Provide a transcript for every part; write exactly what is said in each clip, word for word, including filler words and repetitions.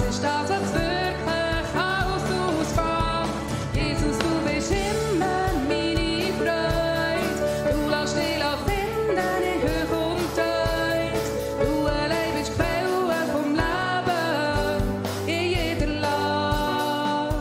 ist das, was wirklich alles ausmacht. Jesus, du bist immer meine Freude. Du lässt dich finden in Höhe und Tiefe. Du allein bist die Quelle vom Leben in jeder Lage.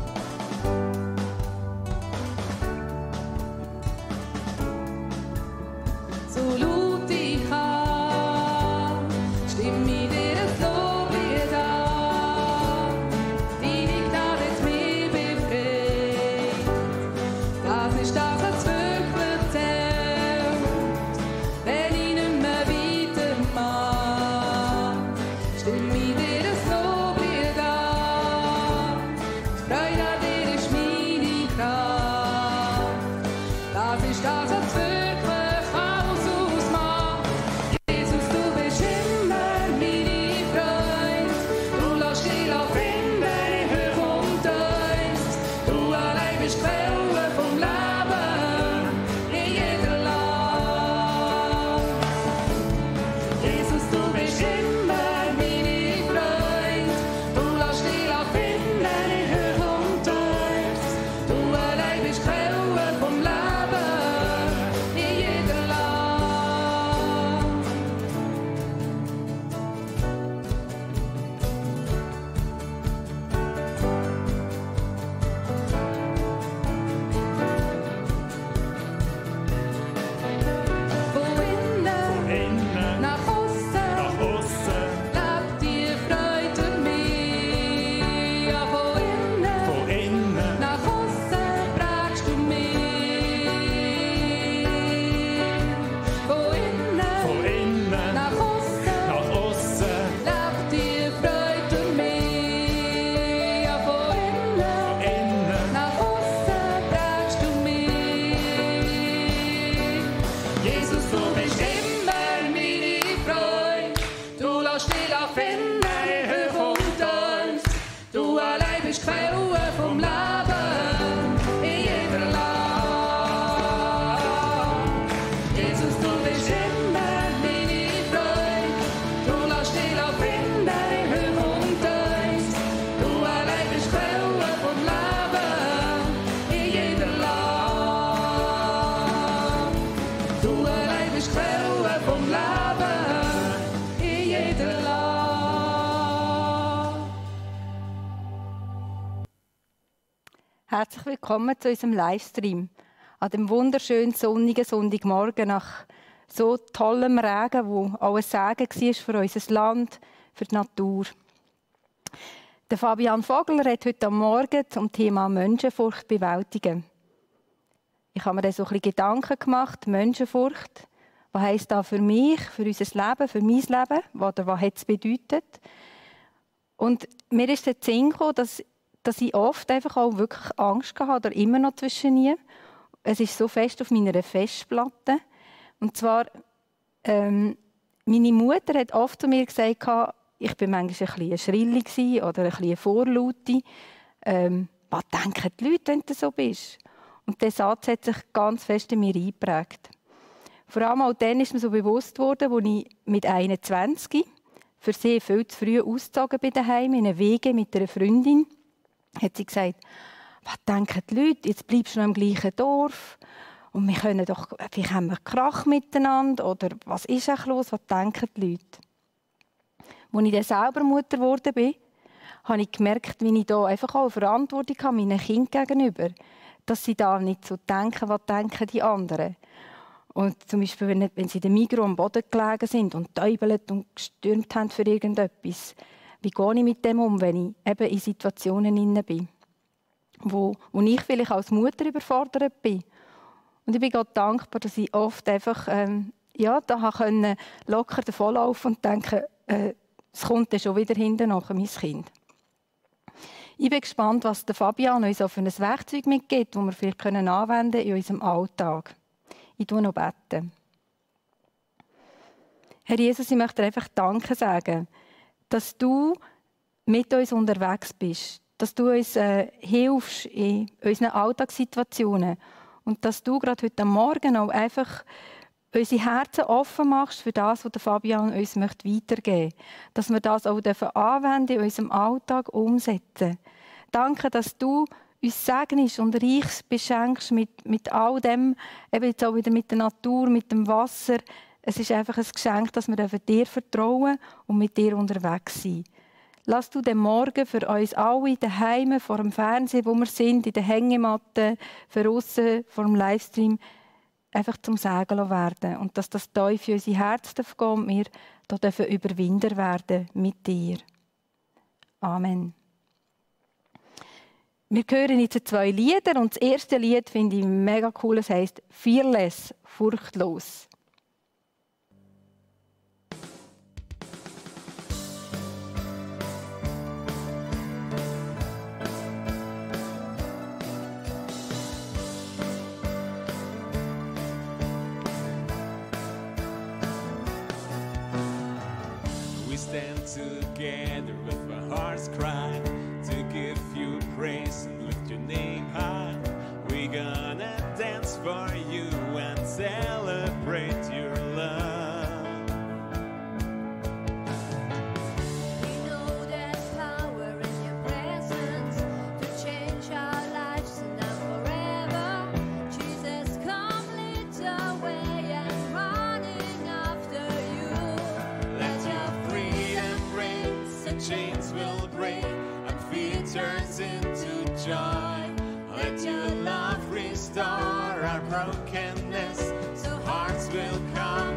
So laut ich kann, stimm ich dir ein Loblied an. Deine Gnade hat mich befreit. Das ist das, was wirklich zählt, wenn ich nicht mehr weitermache. Stimm ich dir ein Loblied an. Die Freude an dir ist meine Kraft. Das ist das, was wirklich alles ausmacht. Jesus, du bist immer meine Freude. Du lässt dich finden in Höhe und Tiefe. Du allein bist die Quelle vom Leben in jeder Lage. Jesus, du bist immer meine Freude. Du lässt dich finden in Höhe und Tiefe. Du allein bist die Quelle vom Leben in jeder Lage. Von innen Innen nach außen nach außen, lebt die Freude durch mich. Ja, von innen von innen nach außen prägst du mich. Von innen von innen nach außen nach außen, lebt die Freude durch mich. Ja, von innen innen. nach außen prägst du mich. Jesus, du bist immer meine Freude. Du lässt dich finden in Höhe und Tiefe. Du allein bist die Quelle vom Leben in jeder Lage. Jesus, du bist immer meine Freude. Du lässt dich finden in Höhe und Tiefe. Du allein bist die Quelle vom Leben in jeder Lage. Du allein bist die Quelle vom Leben in jeder Lage. Herzlich willkommen zu unserem Livestream an dem wunderschönen sonnigen Sonntagmorgen nach so tollem Regen, wo auch ein Segen war für unser Land, für die Natur. Der Fabian Vogel redet heute am Morgen zum Thema Menschenfurcht bewältigen. Ich habe mir dann so ein bisschen Gedanken gemacht, Menschenfurcht. Was heisst das für mich, für unser Leben, für mein Leben? Oder was hat es bedeutet? Und mir ist der Sinn gekommen, dass, dass ich oft einfach auch wirklich Angst hatte, oder immer noch zwischen nie. Es ist so fest auf meiner Festplatte. Und zwar, ähm, meine Mutter hat oft zu mir gesagt, ich bin manchmal ein bisschen schrillig oder ein bisschen vorlaute. Ähm, was denken die Leute, wenn du so bist? Und dieser Satz hat sich ganz fest in mir eingeprägt. Vor allem auch dann ist mir so bewusst worden, als ich mit einundzwanzig für sie viel zu früh ausgezogen bin daheim in eine Wege mit einer Freundin, hat sie gesagt, was denken die Leute, jetzt bleibst du noch im gleichen Dorf und wir können doch, vielleicht haben wir Krach miteinander oder was ist eigentlich los, was denken die Leute? Als ich dann selber Mutter geworden bin, habe ich gemerkt, wie ich da einfach auch eine Verantwortung habe meinen Kindern gegenüber, dass sie da nicht so denken, was denken die anderen. Und zum Beispiel, wenn, wenn sie in der Migros am Boden gelegen sind und täubelt und gestürmt haben für irgendetwas, wie gehe ich mit dem um, wenn ich eben in Situationen inne bin, wo, wo ich vielleicht als Mutter überfordert bin. Und ich bin Gott dankbar, dass ich oft einfach ähm, ja, da können locker davonlaufen und denken, äh, es kommt dann schon wieder hinten nach mein Kind. Ich bin gespannt, was der Fabian uns auf ein Werkzeug mitgibt, das wir vielleicht anwenden können in unserem Alltag. Ich bete noch beten. Herr Jesus, ich möchte dir einfach Danke sagen, dass du mit uns unterwegs bist, dass du uns äh, hilfst in unseren Alltagssituationen und dass du gerade heute Morgen auch einfach unsere Herzen offen machst für das, was Fabian uns weitergeben möchte. Dass wir das auch anwenden in unserem Alltag umsetzen. Danke, dass du uns segnest und reich beschenkst mit, mit all dem, eben jetzt auch wieder mit der Natur, mit dem Wasser. Es ist einfach ein Geschenk, dass wir dir vertrauen und mit dir unterwegs sind. Lass du den Morgen für uns alle daheim vor dem Fernsehen, wo wir sind, in der Hängematte, für aussen, vor dem Livestream, einfach zum Segen werden. Und dass das Teufel für unsere Herzen gehen darf und wir da dürfen Überwinder werden mit dir. Amen. Wir hören jetzt zwei Lieder und das erste Lied finde ich mega cool. Es heisst «Fearless», furchtlos. We stand together with our hearts cry to give you praise and lift your name high. We're gonna dance for you and celebrate your love. We know there's power in your presence to change our lives now forever. Jesus, come lead the way and running after you. Let your freedom reign, so chains will break and fear turns into joy. Let your love restore our brokenness, so hearts will come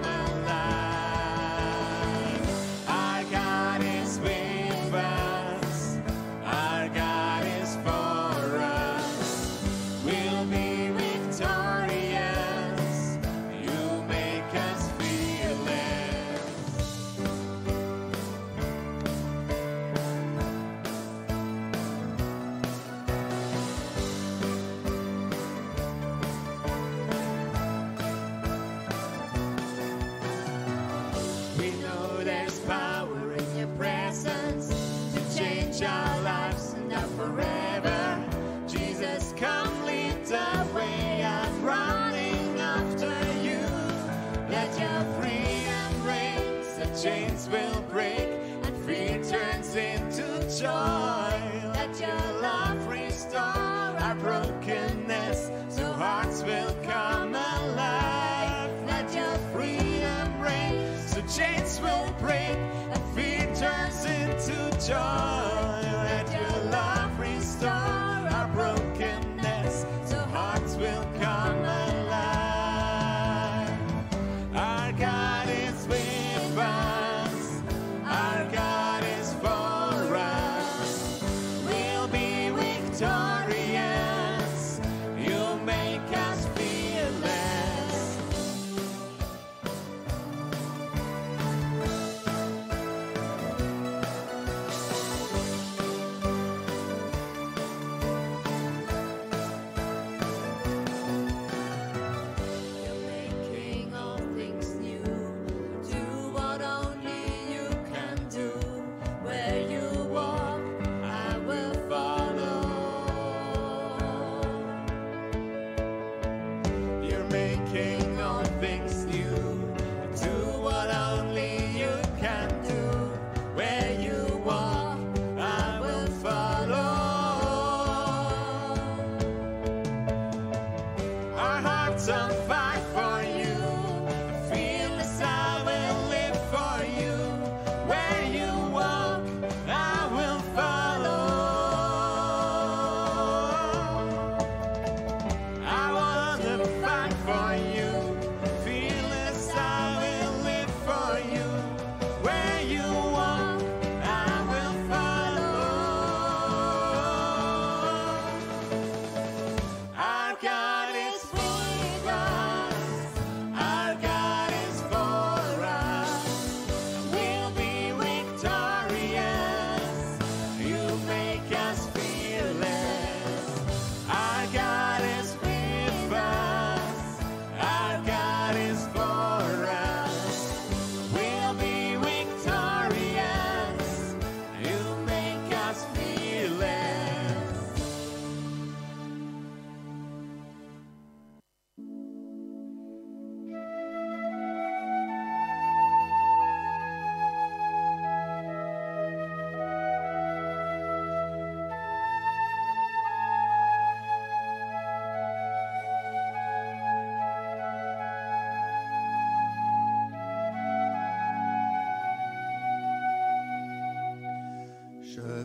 alive. Our God is with us, our God is for us. We'll be victorious, you make us fearless. We know there's power in your presence to change our lives now forever. Jesus, come lead the way, I'm running after you. Let your freedom reign, so chains will break and fear turns into joy. Let your love restore our brokenness, so hearts will come alive. Let your freedom reign, so chains will break and fear turns into joy. Let your love restore our brokenness, so hearts will come alive. Our God is with us, our God is for us. We'll be victorious, you make us fearless.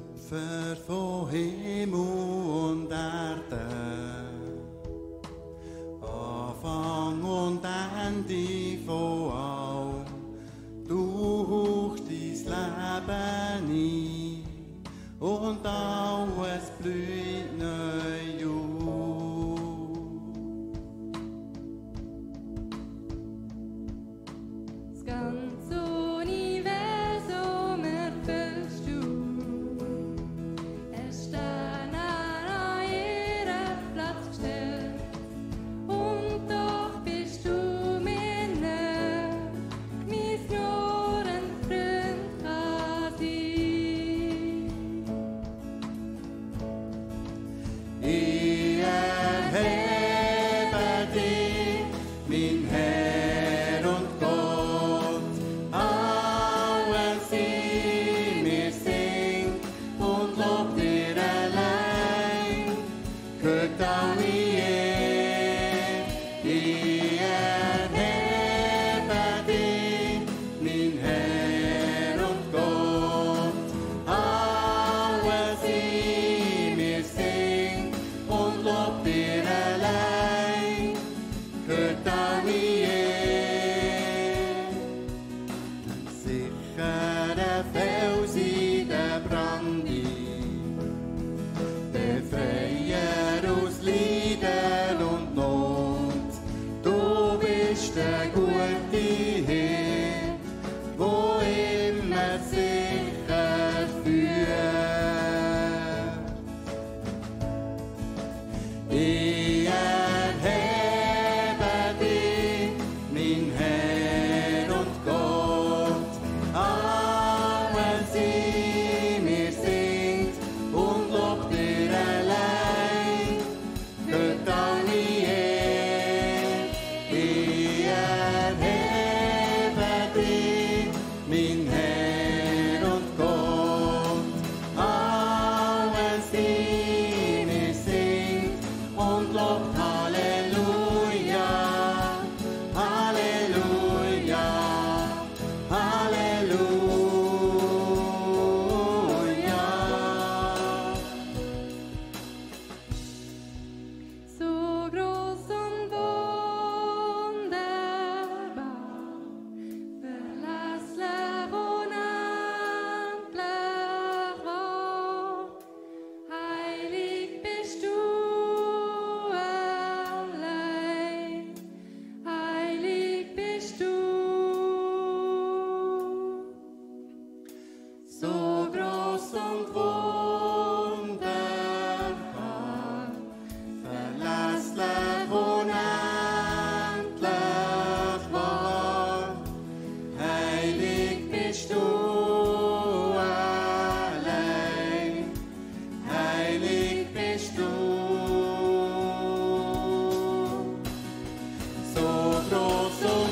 Schöpfer von Himmel und Erde, Anfang und Ende von allem, du hauchst dein Leben ein und alles blüht neu auf. Das ganze Universum erfüllst du. Es stehen an ihren Platz gestellt. Und doch bist du mir näher, wie es nur ein Freund kann sein. Ich erhebe dich, mein Herr und Gott, alles in mir singt und lobt dir allein, gehört alle Ehre. Ich erhebe dich, mein Herr und Gott, alles in mir singt und lobt dir allein, gehört alle Ehre. Sicherer Fels in der Brandung, Befreier aus Leiden und Not. Du bist der gute Hirt, wo immer sicher führt. Ich erhebe dich, mein Herr und Gott, alles in mir singt und lobt dir allein, gehört alle Ehre. Ich erhebe dich, mein Herr und Gott, alles in mir singt und lobt Halleluja, Halleluja, Halleluja. So groß und wunderbar, verlässlich, unendlich wahr. Heilig bist du allein, heilig bist du. So groß und wunderbar, verlässlich, unendlich wahr. Heilig bist du allein, heilig bist du. So groß und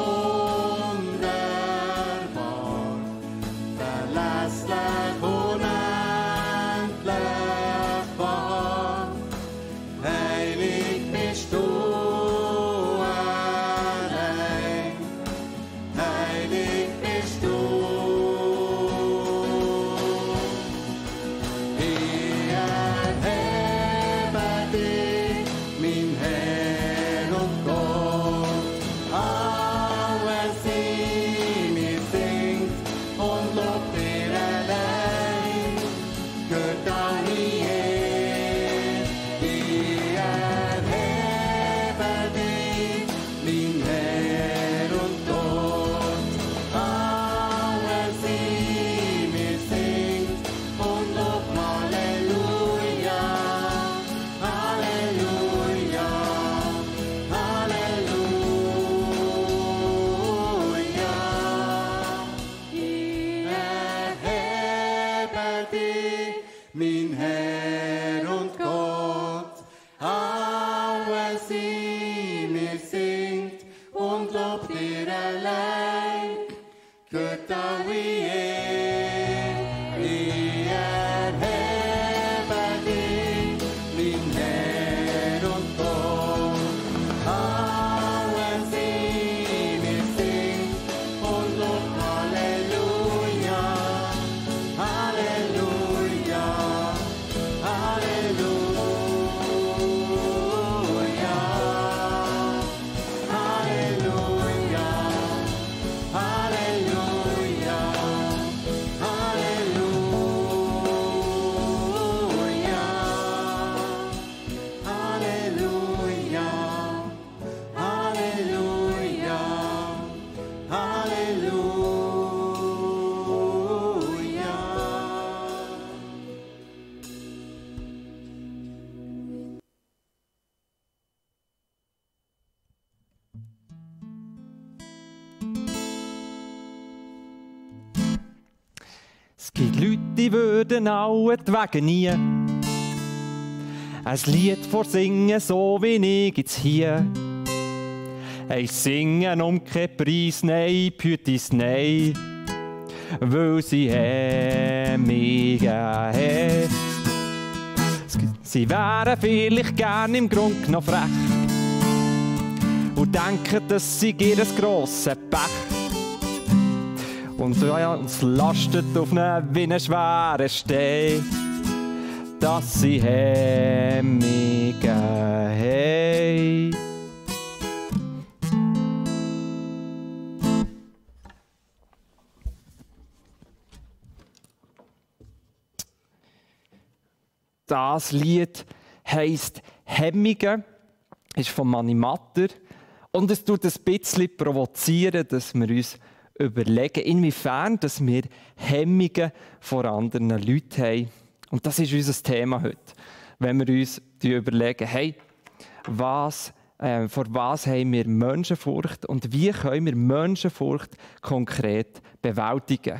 wunderbar, verlässlich, unendlich wahr. Heilig bist du allein, heilig bist du. Ich erhebe dich, mein Herr und Gott, alles in mir singt und lobt dir allein, gehört alle Ehre. Ich erhebe dich, mein Herr und Gott, alles in mir singt und lobt Halleluja, Halleluja, Halleluja. Ich Erhebe dich, mein Herr und Gott, alles in mir singt und lobt dir allein, gehört alle Ehre. Ich erhebe dich, mein Herr und Gott, alles in mir singt und lobt Halleluja, Halleluja. Leute, die würden alle die Wege nie. Ein Lied vor Singen, so wie ich jetzt hier. Hey, singen um keinen Preis, nein, Pütis, nein. Weil sie mich haben. Sie wären vielleicht gern im Grund noch frech und denken, dass sie ihr grosses Pech. Und so, ja, uns lastet auf einen wie einen schweren Stein, dass sie mich haben. Das Lied heisst «Hemmungen», ist von Mani Matter. Und es tut ein bisschen provozieren, dass wir uns überlegen, inwiefern dass wir Hemmungen vor anderen Leuten haben. Und das ist unser Thema heute. Wenn wir uns überlegen, hey, was, äh, vor was haben wir Menschenfurcht und wie können wir Menschenfurcht konkret bewältigen.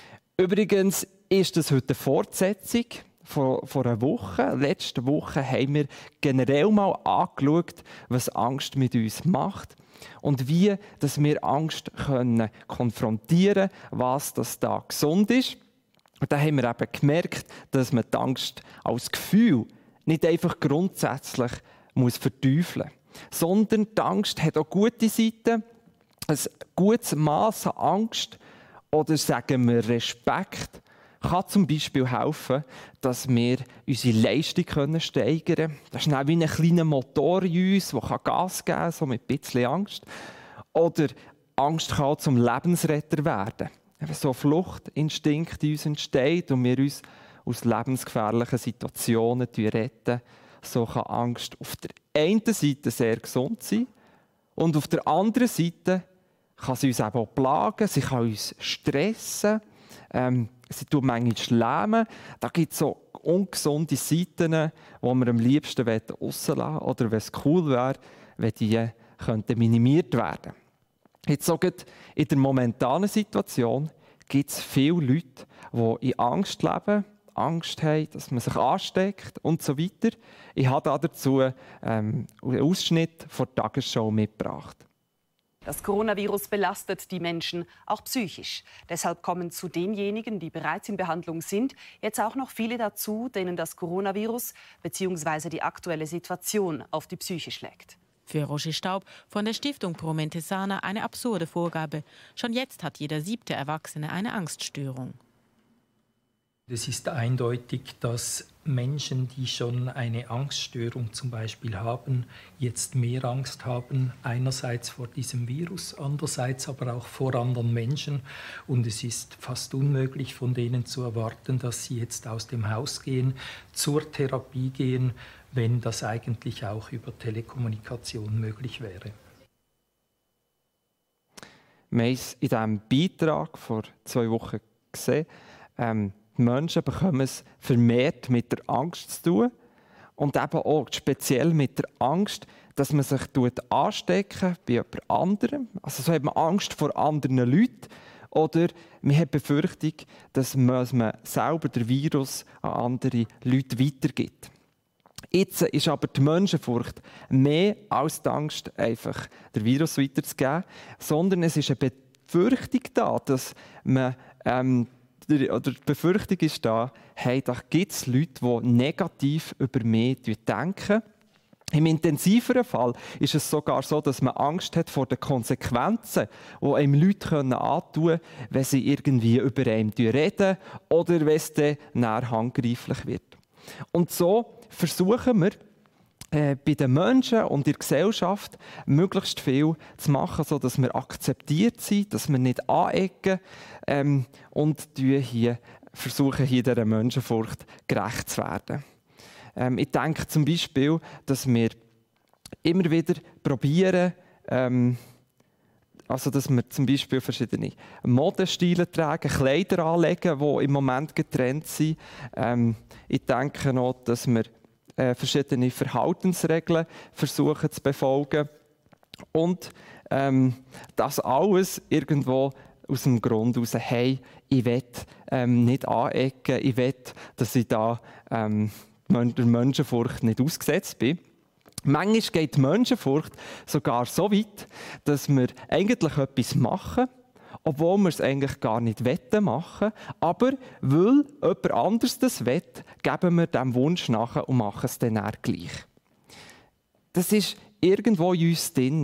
Übrigens ist das heute eine Fortsetzung. Vor, vor einer Woche, letzte Woche, haben wir generell mal angeschaut, was Angst mit uns macht und wie dass wir Angst können konfrontieren können, was das da gesund ist. Und da haben wir eben gemerkt, dass man die Angst als Gefühl nicht einfach grundsätzlich muss verteufeln muss, sondern die Angst hat auch gute Seiten, ein gutes Maß an Angst oder sagen wir Respekt, kann zum Beispiel helfen, dass wir unsere Leistung steigern können. Das ist wie ein kleiner Motor in uns, der Gas geben kann, so mit ein bisschen Angst. Oder Angst kann auch zum Lebensretter werden. Wenn so ein Fluchtinstinkt in uns entsteht und wir uns aus lebensgefährlichen Situationen retten, so kann Angst auf der einen Seite sehr gesund sein und auf der anderen Seite kann sie uns eben auch plagen, sie kann uns stressen, ähm, sie tut manchmal lähmen. Da gibt es so ungesunde Seiten, die wir am liebsten rauslassen wollen. Oder wenn es cool wäre, wenn die könnten minimiert werden. Jetzt so in der momentanen Situation gibt es viele Leute, die in Angst leben, Angst haben, dass man sich ansteckt und so weiter. Ich habe dazu ähm, einen Ausschnitt von der Tagesschau mitgebracht. Das Coronavirus belastet die Menschen auch psychisch. Deshalb kommen zu denjenigen, die bereits in Behandlung sind, jetzt auch noch viele dazu, denen das Coronavirus bzw. die aktuelle Situation auf die Psyche schlägt. Für Roger Staub von der Stiftung Pro Mente Sana eine absurde Vorgabe. Schon jetzt hat jeder siebte Erwachsene eine Angststörung. Es ist eindeutig, dass Menschen, die schon eine Angststörung zum Beispiel haben, jetzt mehr Angst haben, einerseits vor diesem Virus, andererseits aber auch vor anderen Menschen. Und es ist fast unmöglich, von denen zu erwarten, dass sie jetzt aus dem Haus gehen, zur Therapie gehen, wenn das eigentlich auch über Telekommunikation möglich wäre. Wir haben es in diesem Beitrag vor zwei Wochen gesehen. Ähm, die Menschen bekommen es vermehrt mit der Angst zu tun. Und eben auch speziell mit der Angst, dass man sich anstecken bei jemand anderem. Also so hat man Angst vor anderen Leuten. Oder man hat die Befürchtung, dass man selber den Virus an andere Leute weitergibt. Jetzt ist aber die Menschenfurcht mehr als die Angst, einfach den Virus weiterzugeben, sondern es ist eine Befürchtung da, dass man, ähm, oder die Befürchtung ist da, hey, da gibt es Leute, die negativ über mich denken. Im intensiveren Fall ist es sogar so, dass man Angst hat vor den Konsequenzen, die einem Leute antun können, wenn sie irgendwie über einen reden oder wenn es dann näher handgreiflich wird. Und so versuchen wir, äh, bei den Menschen und in der Gesellschaft möglichst viel zu machen, sodass wir akzeptiert sind, dass wir nicht anecken ähm, und hier, versuchen, hier dieser Menschenfurcht gerecht zu werden. Ähm, ich denke zum Beispiel, dass wir immer wieder probieren, ähm, also dass wir zum Beispiel verschiedene Modestile tragen, Kleider anlegen, die im Moment getrennt sind. Ähm, ich denke noch, dass wir äh, verschiedene Verhaltensregeln versuchen zu befolgen. Und ähm, das alles irgendwo aus dem Grund heraus, hey, ich will ähm, nicht anecken, ich will, dass ich da ähm, der Menschenfurcht nicht ausgesetzt bin. Manchmal geht die Menschenfurcht sogar so weit, dass wir eigentlich etwas machen, obwohl wir es eigentlich gar nicht machen wollen. Aber weil jemand anderes das will, geben wir dem Wunsch nach und machen es dann auch gleich. Das ist irgendwo in uns drin.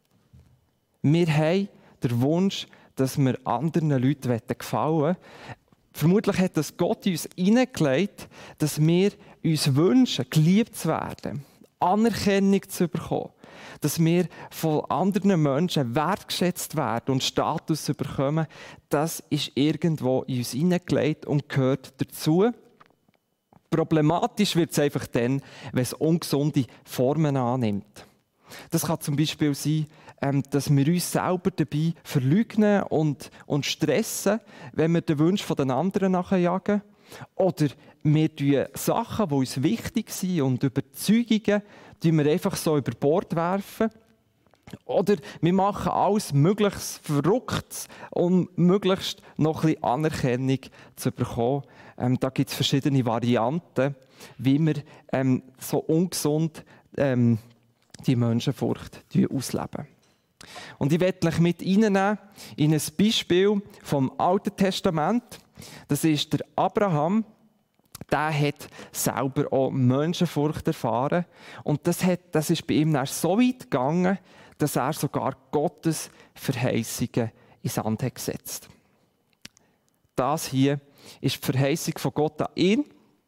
Wir haben den Wunsch, dass wir anderen Leuten gefallen wollen. Vermutlich hat das Gott in uns hineingelegt, dass wir uns wünschen, geliebt zu werden, Anerkennung zu bekommen, dass wir von anderen Menschen wertgeschätzt werden und Status bekommen. Das ist irgendwo in uns hineingelegt und gehört dazu. Problematisch wird es einfach dann, wenn es ungesunde Formen annimmt. Das kann zum Beispiel sein, dass wir uns selber dabei verleugnen und, und stressen, wenn wir den Wunsch der anderen nachjagen. Oder wir tun Sachen, die uns wichtig sind und Überzeugungen, die wir einfach so über Bord werfen. Oder wir machen alles möglichst Verrücktes, um möglichst noch ein bisschen Anerkennung zu bekommen. Ähm, da gibt es verschiedene Varianten, wie wir ähm, so ungesund ähm, die Menschenfurcht ausleben. Und ich werde euch mit reinnehmen in ein Beispiel vom Alten Testament. Das ist der Abraham. Der hat selber auch Menschenfurcht erfahren. Und das, hat, das ist bei ihm dann so weit gegangen, dass er sogar Gottes Verheißungen ins Sand hat gesetzt. Das hier ist die Verheißung von Gott an ihn.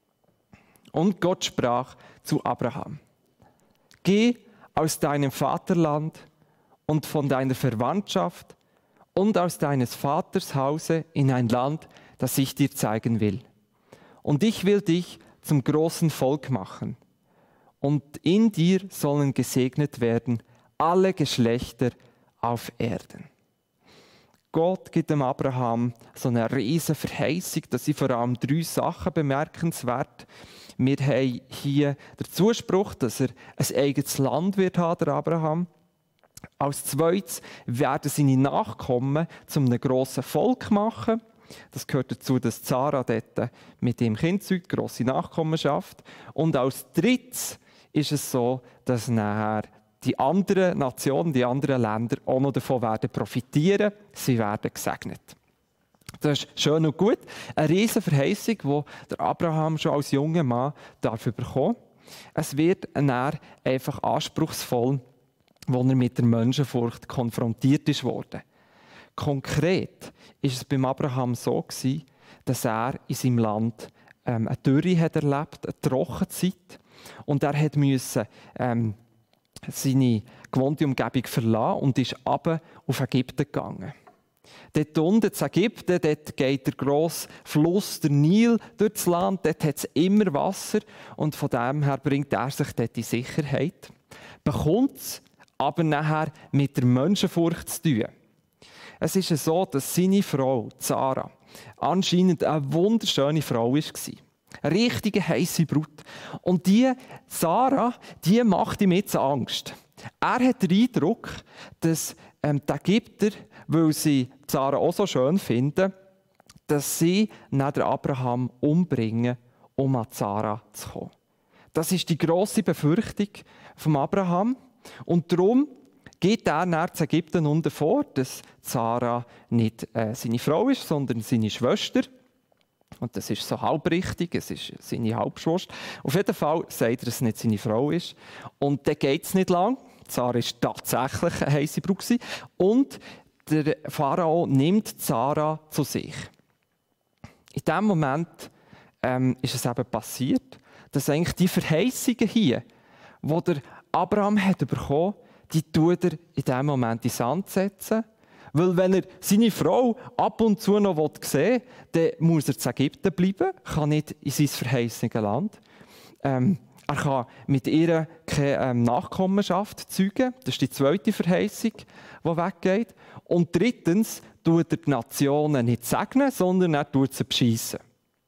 Und Gott sprach zu Abraham: Geh aus deinem Vaterland und von deiner Verwandtschaft und aus deines Vaters Hause in ein Land, das ich dir zeigen will. Und ich will dich zum großen Volk machen. Und in dir sollen gesegnet werden alle Geschlechter auf Erden. Gott gibt dem Abraham so eine riesige Verheißung, dass sind vor allem drei Sachen bemerkenswert. Wir haben hier den Zuspruch, dass er ein eigenes Land wird haben, der Abraham. Als zweites werden seine Nachkommen zu einem grossen Volk machen. Das gehört dazu, dass Sarah dort mit dem Kind zeugt, grosse Nachkommenschaft. Und als drittes ist es so, dass nachher die anderen Nationen, die anderen Länder auch noch davon werden profitieren. Sie werden gesegnet. Das ist schön und gut. Eine riesige Verheißung, die der Abraham schon als junger Mann darf bekommen. Es wird dann einfach anspruchsvoll, wo er mit der Menschenfurcht konfrontiert ist worden. Konkret ist es beim Abraham so gewesen, dass er in seinem Land ähm, eine Dürre hat erlebt, eine Trockenzeit, und er hat müssen ähm, seine gewohnte Umgebung verlassen und ist runter auf Ägypten gegangen. Dort unten in Ägypten, dort geht der grosse Fluss, der Nil, durch das Land, dort hat es immer Wasser, und von dem her bringt er sich dort in Sicherheit. Bekommt es aber nachher mit der Menschenfurcht zu tun. Es ist so, dass seine Frau, Sarah, anscheinend eine wunderschöne Frau war. Eine richtige heisse Brut. Und die Sarah, die macht ihm jetzt Angst. Er hat den Eindruck, dass ähm, die Ägypter, weil sie Sarah auch so schön finden, dass sie neben Abraham umbringen, um an Sarah zu kommen. Das ist die grosse Befürchtung von Abraham. Und darum geht er nach Ägypten unten vor, dass Sarah nicht äh, seine Frau ist, sondern seine Schwester. Und das ist so halbrichtig, es ist seine Halbschwester. Auf jeden Fall sagt er, dass es nicht seine Frau ist. Und dann geht es nicht lang. Sarah war tatsächlich eine heisse Brut. Und der Pharao nimmt Sarah zu sich. In diesem Moment ähm, ist es eben passiert, dass eigentlich die Verheißungen hier, die der Abraham hat bekommen, die tut er in diesem Moment in den Sand setzen. Weil wenn er seine Frau ab und zu noch sehen will, dann muss er zu Ägypten bleiben, kann nicht in sein verheißenes Land. Ähm, er kann mit ihr keine ähm, Nachkommenschaft zeugen. Das ist die zweite Verheißung, die weggeht. Und drittens tut er die Nationen nicht segnen, sondern er tut sie bescheissen.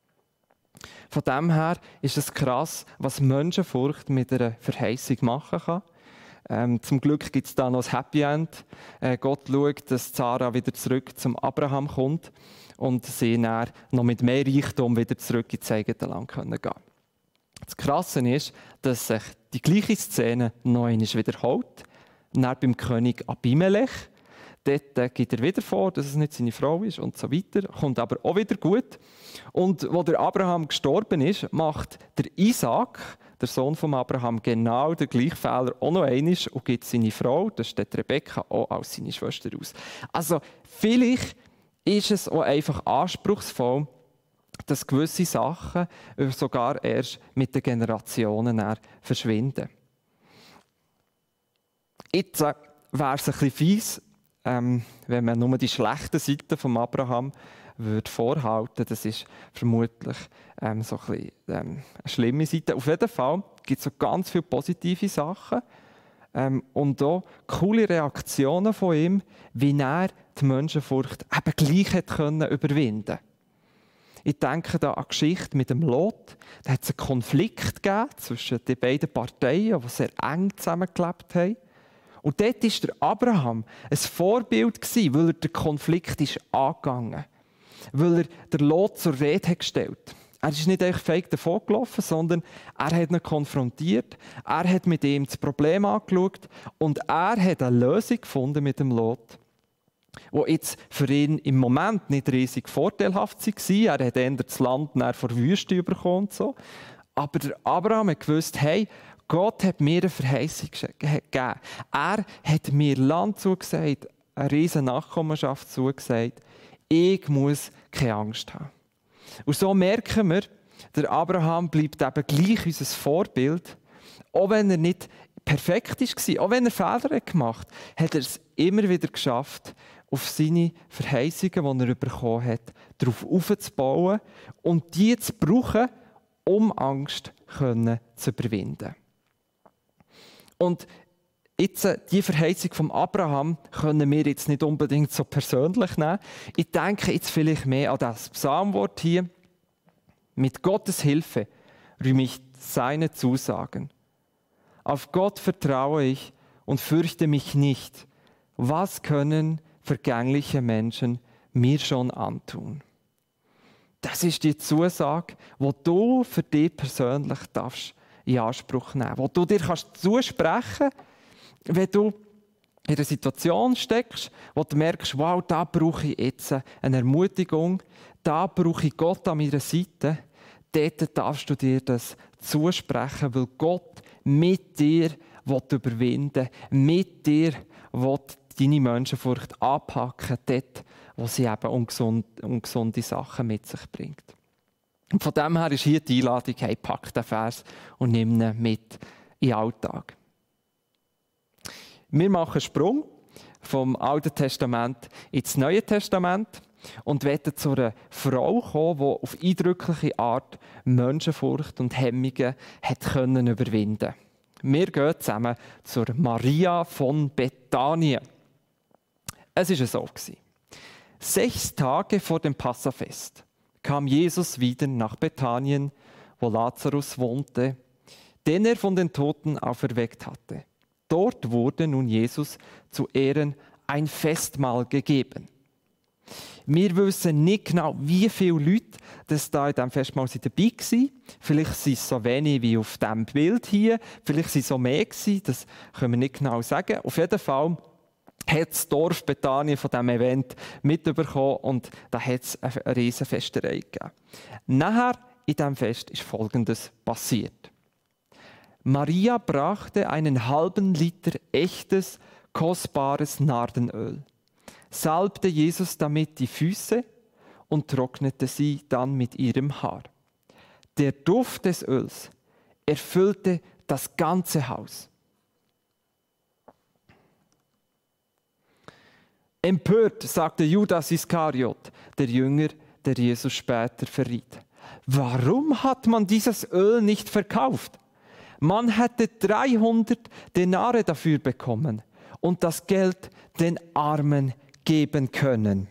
Von dem her ist es krass, was Menschenfurcht mit einer Verheißung machen kann. Ähm, zum Glück gibt es da noch ein Happy End. Äh, Gott schaut, dass Sarah wieder zurück zum Abraham kommt und sie dann noch mit mehr Reichtum wieder zurück ins eigene Land gehen können. Das Krasse ist, dass sich die gleiche Szene noch einmal wiederholt. Dann beim König Abimelech. Dort geht er wieder vor, dass es nicht seine Frau ist und so weiter. Kommt aber auch wieder gut. Und als der Abraham gestorben ist, macht der Isaac, der Sohn von Abraham, genau den gleichen Fehler auch noch einmal und gibt seine Frau, das ist die Rebekka, auch als seine Schwester aus. Also vielleicht ist es auch einfach anspruchsvoll, dass gewisse Sachen sogar erst mit den Generationen verschwinden. Jetzt äh, wäre es ein bisschen fies, ähm, wenn man nur die schlechten Seiten von Abraham würde vorhalten. Das ist vermutlich ähm, so ein bisschen, ähm, eine schlimme Seite. Auf jeden Fall gibt es so ganz viele positive Sachen ähm, und auch coole Reaktionen von ihm, wie er die Menschenfurcht eben gleich hat können überwinden. Ich denke da an die Geschichte mit dem Lot. Da hat es einen Konflikt gegeben zwischen den beiden Parteien, die sehr eng zusammengelebt haben. Und dort war der Abraham ein Vorbild, weil er den Konflikt ist angegangen, weil er den Lot zur Rede hat gestellt. Er ist nicht einfach fake davon gelaufen, sondern er hat ihn konfrontiert, er hat mit ihm das Problem angeschaut und er hat eine Lösung gefunden mit dem Lot, die jetzt für ihn im Moment nicht riesig vorteilhaft war. Er hat eher das Land vor der Wüste bekommen und so. Aber der Abraham hat gewusst, hey, Gott hat mir eine Verheißung gegeben. Er hat mir Land zugesagt, eine riesige Nachkommenschaft zugesagt. Ich muss keine Angst haben. Und so merken wir, der Abraham bleibt eben gleich unser Vorbild, auch wenn er nicht perfekt war, auch wenn er Fehler gemacht hat, hat er es immer wieder geschafft, auf seine Verheißungen, die er bekommen hat, darauf aufzubauen und die zu brauchen, um Angst zu überwinden. Und jetzt, die Verheißung von Abraham können wir jetzt nicht unbedingt so persönlich nehmen. Ich denke jetzt vielleicht mehr an das Psalmwort hier. Mit Gottes Hilfe rühme ich seine Zusagen. Auf Gott vertraue ich und fürchte mich nicht. Was können vergängliche Menschen mir schon antun? Das ist die Zusage, die du für dich persönlich darfst in Anspruch nehmen, wo du dir kannst zusprechen, wenn du in einer Situation steckst, wo du merkst, wow, da brauche ich jetzt eine Ermutigung, da brauche ich Gott an meiner Seite, dort darfst du dir das zusprechen, weil Gott mit dir will überwinden, mit dir will deine Menschenfurcht anpacken, dort, wo sie eben ungesund, ungesunde Sachen mit sich bringt. Und von dem her ist hier die Einladung, hey, pack den Vers und nimm ihn mit in den Alltag. Wir machen einen Sprung vom Alten Testament ins Neue Testament und werden zu einer Frau kommen, die auf eindrückliche Art Menschenfurcht und Hemmungen hat können überwinden. Wir gehen zusammen zur Maria von Bethanien. Es war so. Sechs Tage vor dem Passafest kam Jesus wieder nach Bethanien, wo Lazarus wohnte, den er von den Toten auferweckt hatte. Dort wurde nun Jesus zu Ehren ein Festmahl gegeben. Wir wissen nicht genau, wie viele Leute das da in diesem Festmahl dabei waren. Vielleicht sind es so wenig wie auf diesem Bild hier, vielleicht sind es so mehr gewesen, das können wir nicht genau sagen. Auf jeden Fall hat das Dorf Bethanien von diesem Event mitbekommen und da hat es eine riesige Festerei gegeben. Nachher in diesem Fest ist Folgendes passiert. Maria brachte einen halben Liter echtes, kostbares Nardenöl, salbte Jesus damit die Füße und trocknete sie dann mit ihrem Haar. Der Duft des Öls erfüllte das ganze Haus. Empört sagte Judas Iskariot, der Jünger, der Jesus später verriet. Warum hat man dieses Öl nicht verkauft? Man hätte dreihundert Denare dafür bekommen und das Geld den Armen geben können.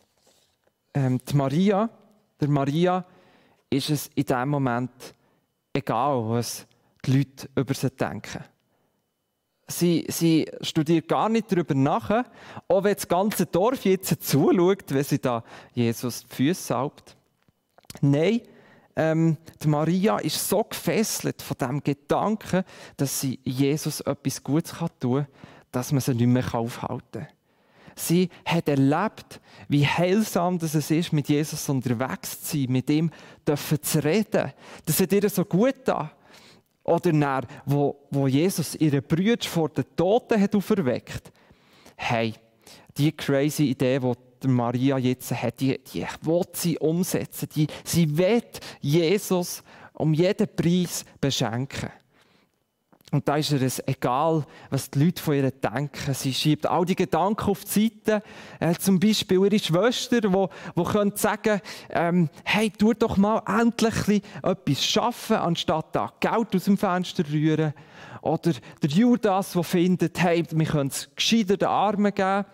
Ähm, die Maria, der Maria ist es in diesem Moment egal was die Leute über sie denken. Sie, sie studiert gar nicht darüber nach, auch wenn das ganze Dorf jetzt zuschaut, wenn sie da Jesus die Füße salbt. Nein, ähm, die Maria ist so gefesselt von dem Gedanken, dass sie Jesus etwas Gutes tun kann, dass man sie nicht mehr aufhalten kann. Sie hat erlebt, wie heilsam das es ist, mit Jesus unterwegs zu sein, mit ihm zu reden. Das hat ihr so gut getan. Oder dann, wo, wo Jesus ihre Brüder vor den Toten hat auferweckt. Hey, die crazy Idee, die Maria jetzt hat, die, die will sie umsetzen. Die, sie will Jesus um jeden Preis beschenken. Und da ist ihr es egal, was die Leute von ihr denken. Sie schiebt all die Gedanken auf die Seite. Äh, zum Beispiel ihre Schwester, die, die könnte sagen, ähm, hey, tu doch mal endlich etwas arbeiten, anstatt da Geld aus dem Fenster rühren. Oder der Judas, der findet, hey, wir können es gescheiter den Armen geben.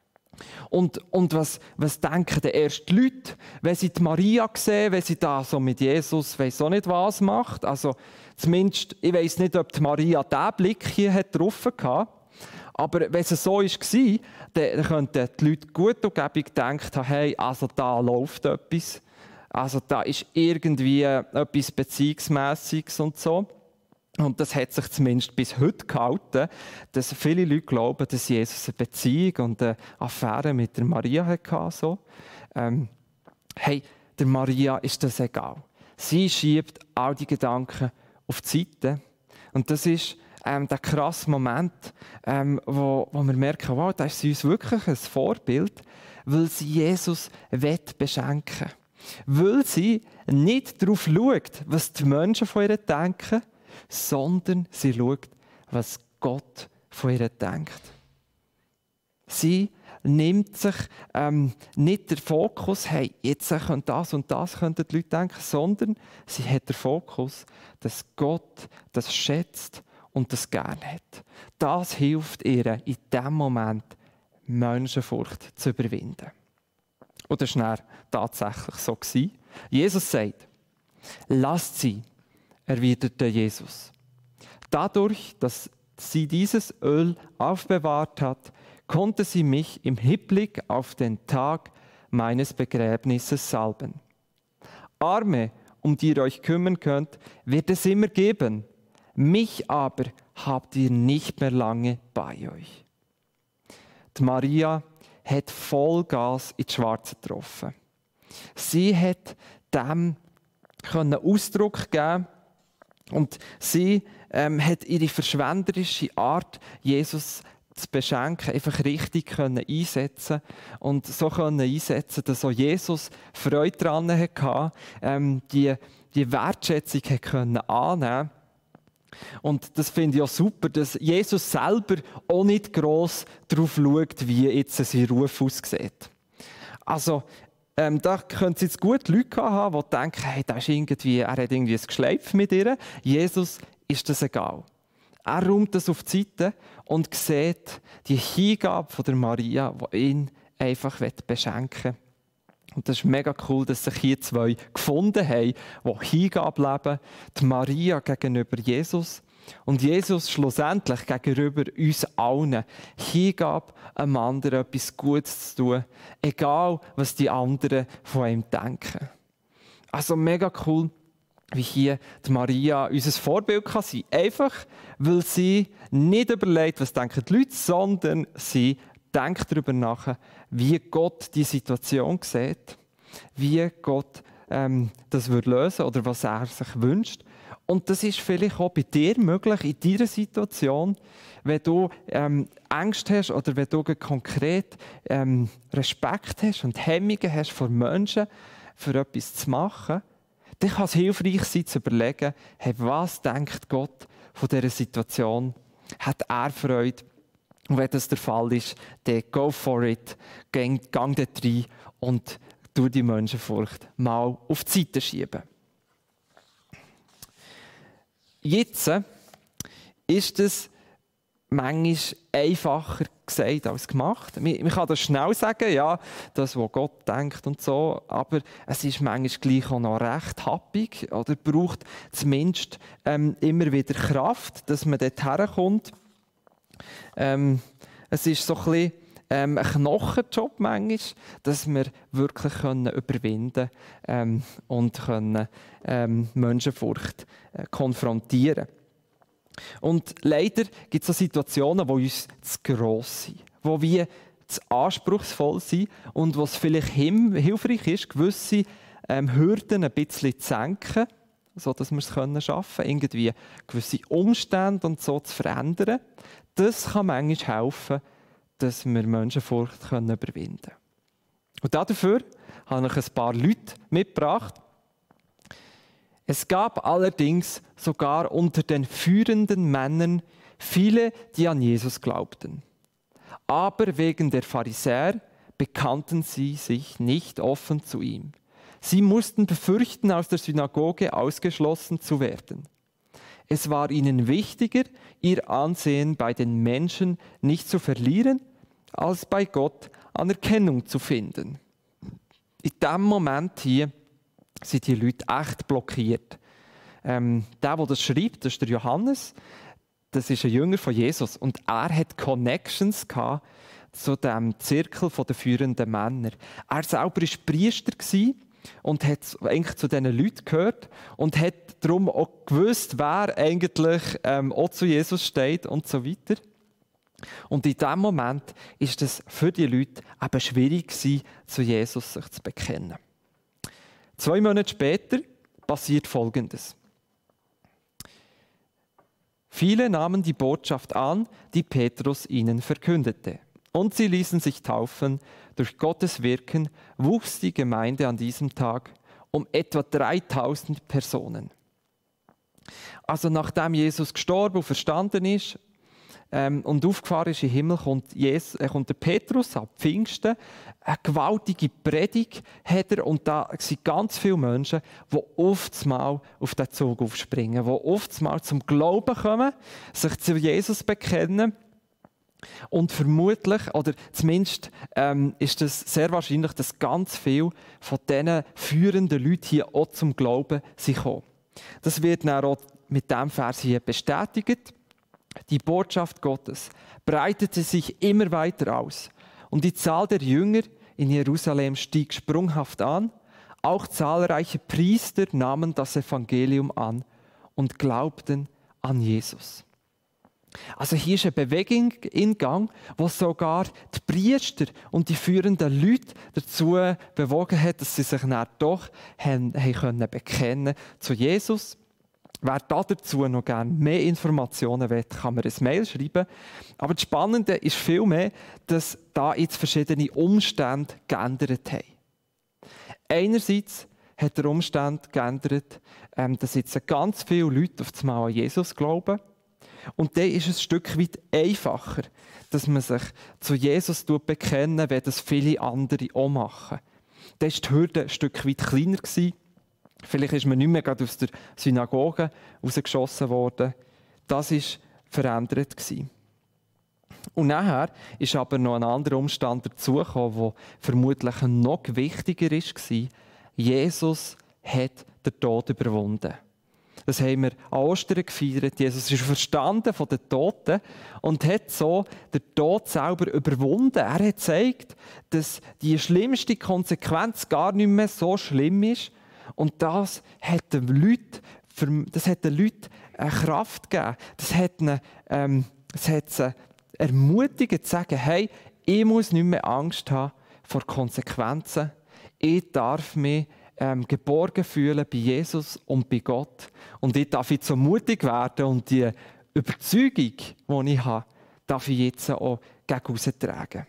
Und, und was, was denken die ersten Leute, wenn sie die Maria sehen, wenn sie da so mit Jesus weiss auch nicht was macht? Also zumindest, ich weiss nicht, ob die Maria diesen Blick hier hat drauf hatte, aber wenn es so war, dann könnten die Leute gut und gäbig gedacht haben, hey, also da läuft etwas, also da ist irgendwie etwas Beziehungsmässiges und so. Und das hat sich zumindest bis heute gehalten, dass viele Leute glauben, dass Jesus eine Beziehung und eine Affäre mit der Maria hatte. So. Ähm, hey, der Maria ist das egal. Sie schiebt all die Gedanken auf die Seite. Und das ist ähm, der krasse Moment, ähm, wo, wo wir merken, wow, da ist sie uns wirklich ein Vorbild, weil sie Jesus beschenken will. Weil sie nicht darauf schaut, was die Menschen von ihr denken, sondern sie schaut, was Gott von ihr denkt. Sie nimmt sich ähm, nicht den Fokus, hey, jetzt könnte das und das könnten die Leute denken, sondern sie hat den Fokus, dass Gott das schätzt und das gerne hat. Das hilft ihr in diesem Moment, Menschenfurcht zu überwinden. Und das war tatsächlich so. Jesus sagt, lasst sie, erwiderte Jesus. Dadurch, dass sie dieses Öl aufbewahrt hat, konnte sie mich im Hinblick auf den Tag meines Begräbnisses salben. Arme, um die ihr euch kümmern könnt, wird es immer geben. Mich aber habt ihr nicht mehr lange bei euch. Die Maria hat Vollgas ins Schwarze getroffen. Sie hat dem Ausdruck geben und sie ähm, hat ihre verschwenderische Art, Jesus zu beschenken, einfach richtig können einsetzen und so können einsetzen, dass auch Jesus Freude daran hatte, ähm, die, die Wertschätzung hat können annehmen. Und das finde ich auch super, dass Jesus selber auch nicht gross darauf schaut, wie jetzt sein Ruf aussieht. Also, Ähm, da können Sie jetzt gut Leute haben, die denken, hey, das ist irgendwie, er hat irgendwie ein Geschleif mit ihr. Jesus ist das egal. Er räumt das auf die Seite und sieht die Hingabe von der Maria, die ihn einfach beschenken will. Und das ist mega cool, dass sich hier zwei gefunden haben, die Hingabe leben. Die Maria gegenüber Jesus und Jesus schlussendlich gegenüber uns allen. Hingabe, einem anderen etwas Gutes zu tun, egal was die anderen von ihm denken. Also mega cool, wie hier die Maria unser Vorbild kann sein. Einfach, weil sie nicht überlegt, was denken die Leute, sondern sie denkt darüber nach, wie Gott die Situation sieht, wie Gott ähm, das würde lösen oder was er sich wünscht. Und das ist vielleicht auch bei dir möglich, in deiner Situation, wenn du ähm, Angst hast oder wenn du konkret ähm, Respekt hast und Hemmungen hast vor Menschen, für etwas zu machen, dann kann es hilfreich sein, zu überlegen, hey, was denkt Gott von dieser Situation? Hat er Freude? Und wenn das der Fall ist, dann go for it, gang, gang dort rein und tu die Menschenfurcht mal auf die Seite schieben. Jetzt ist es manchmal einfacher gesagt als gemacht. Man, man kann das schnell sagen, ja, das, was Gott denkt und so, aber es ist manchmal gleich auch noch recht happig oder braucht zumindest ähm, immer wieder Kraft, dass man dort herkommt. Ähm, es ist so ein bisschen ähm, ein Knochenjob manchmal, dass wir wirklich können überwinden ähm, und können, ähm, Menschenfurcht äh, konfrontieren. Und leider gibt es so Situationen, die uns zu gross sind, die wie zu anspruchsvoll sind und wo es vielleicht hilfreich ist, gewisse ähm, Hürden ein bisschen zu senken, sodass wir es schaffen können, irgendwie gewisse Umstände und so zu verändern. Das kann manchmal helfen, dass wir Menschenfurcht können überwinden können. Und dafür habe ich ein paar Leute mitgebracht. Es gab allerdings sogar unter den führenden Männern viele, die an Jesus glaubten. Aber wegen der Pharisäer bekannten sie sich nicht offen zu ihm. Sie mussten befürchten, aus der Synagoge ausgeschlossen zu werden. Es war ihnen wichtiger, ihr Ansehen bei den Menschen nicht zu verlieren, als bei Gott Anerkennung zu finden. In diesem Moment hier sind die Leute echt blockiert. Ähm, der, der das schreibt, das ist der Johannes. Das ist ein Jünger von Jesus. Und er hat Connections gehabt zu dem Zirkel der führenden Männer. Er selber war Priester und hat eigentlich zu diesen Leuten gehört und hat darum auch gewusst, wer eigentlich ähm, auch zu Jesus steht und so weiter. Und in diesem Moment war es für die Leute eben schwierig gewesen, zu Jesus sich zu bekennen. Zwei Monate später passiert Folgendes. Viele nahmen die Botschaft an, die Petrus ihnen verkündete. Und sie ließen sich taufen. Durch Gottes Wirken wuchs die Gemeinde an diesem Tag um etwa dreitausend Personen. Also nachdem Jesus gestorben und verstanden ist, Ähm, und aufgefahren ist im Himmel, kommt, Jesus, äh, kommt der Petrus ab Pfingsten. Eine gewaltige Predigt hat er und da sind ganz viele Menschen, die oftmals auf den Zug aufspringen, die oftmals zum Glauben kommen, sich zu Jesus bekennen. Und vermutlich, oder zumindest ähm, ist es sehr wahrscheinlich, dass ganz viele von diesen führenden Leuten hier auch zum Glauben sind gekommen. Das wird dann auch mit diesem Vers hier bestätigt. Die Botschaft Gottes breitete sich immer weiter aus und die Zahl der Jünger in Jerusalem stieg sprunghaft an. Auch zahlreiche Priester nahmen das Evangelium an und glaubten an Jesus. Also hier ist eine Bewegung in Gang, wo sogar die Priester und die führenden Leute dazu bewogen hat, dass sie sich dann doch haben, haben können bekennen zu Jesus. Wer dazu noch gerne mehr Informationen will, kann mir ein Mail schreiben. Aber das Spannende ist vielmehr, dass da jetzt verschiedene Umstände geändert haben. Einerseits hat der Umstand geändert, dass jetzt ganz viele Leute auf einmal an Jesus glauben. Und dann ist es ein Stück weit einfacher, dass man sich zu Jesus bekennen, wenn das viele andere auch machen. Dann war die Hürde ein Stück weit kleiner gewesen. Vielleicht ist man nicht mehr gerade aus der Synagoge rausgeschossen worden. Das war verändert gewesen. Und nachher ist aber noch ein anderer Umstand dazugekommen, der vermutlich noch wichtiger war. Jesus hat den Tod überwunden. Das haben wir an Ostern gefeiert. Jesus ist verstanden von den Toten und hat so den Tod selber überwunden. Er hat gezeigt, dass die schlimmste Konsequenz gar nicht mehr so schlimm ist. Und das hat den Leuten, das hat den Leuten eine Kraft gegeben. Das hat ihnen, ähm, das hat sie ermutigt zu sagen, hey, ich muss nicht mehr Angst haben vor Konsequenzen. Ich darf mich ähm, geborgen fühlen bei Jesus und bei Gott. Und ich darf jetzt so mutig werden und die Überzeugung, die ich habe, darf ich jetzt auch gegen raustragen.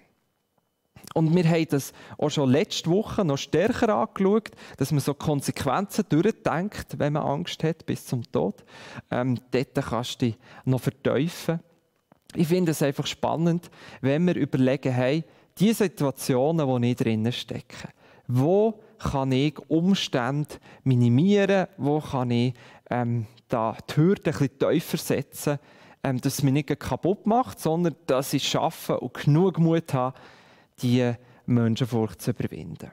Und wir haben das auch schon letzte Woche noch stärker angeschaut, dass man so Konsequenzen durchdenkt, wenn man Angst hat bis zum Tod. Ähm, dort kannst du dich noch vertiefen. Ich finde es einfach spannend, wenn wir überlegen, hey, die Situationen, wo ich drinnen stecke, wo kann ich Umstände minimieren, wo kann ich ähm, da die Hürde ein bisschen tiefer setzen, ähm, dass es mich nicht kaputt macht, sondern dass ich schaffe und genug Mut habe, diese Menschenfurcht zu überwinden.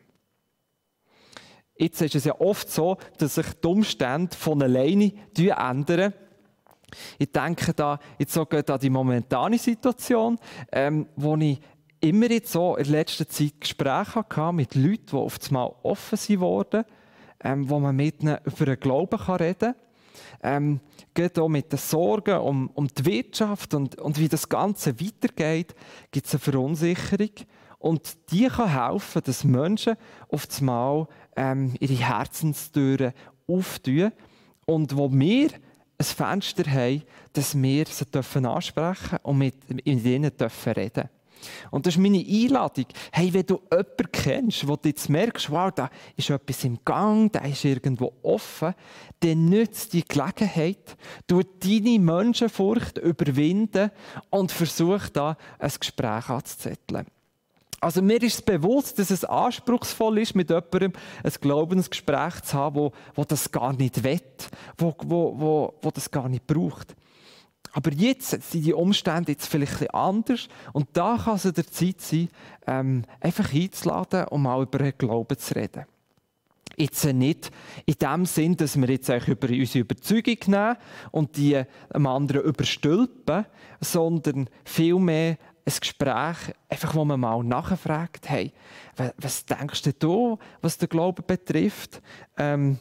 Jetzt ist es ja oft so, dass sich die Umstände von alleine ändern. Ich denke da jetzt sogar an die momentane Situation, ähm, wo ich immer jetzt so in letzter Zeit Gespräche hatte mit Leuten, die auf einmal offen wurden, ähm, wo man mit ihnen über den Glauben reden kann. Ähm, geht auch mit den Sorgen um, um die Wirtschaft und, und wie das Ganze weitergeht, gibt es eine Verunsicherung. Und die kann helfen, dass Menschen auf einmal ähm, ihre Herzenstüren auftun und wo wir ein Fenster haben, dass wir sie ansprechen dürfen und mit, mit ihnen dürfen reden. Und das ist meine Einladung. Hey, wenn du jemanden kennst, wo du jetzt merkst, wow, da ist etwas im Gang, da ist irgendwo offen, dann nützt die Gelegenheit, du deine Menschenfurcht überwinden und versuch da ein Gespräch anzuzetteln. Also mir ist es bewusst, dass es anspruchsvoll ist, mit jemandem ein Glaubensgespräch zu haben, wo, wo das gar nicht will, wo, wo, wo, wo das gar nicht braucht. Aber jetzt sind die Umstände jetzt vielleicht ein bisschen anders und da kann es an der Zeit sein, ähm, einfach einzuladen, um mal über den Glauben zu reden. Jetzt nicht in dem Sinn, dass wir jetzt über unsere Überzeugung nehmen und die einem anderen überstülpen, sondern vielmehr ein Gespräch, einfach, wo man mal nachfragt, hey, was denkst du, was den Glauben betrifft? Ähm,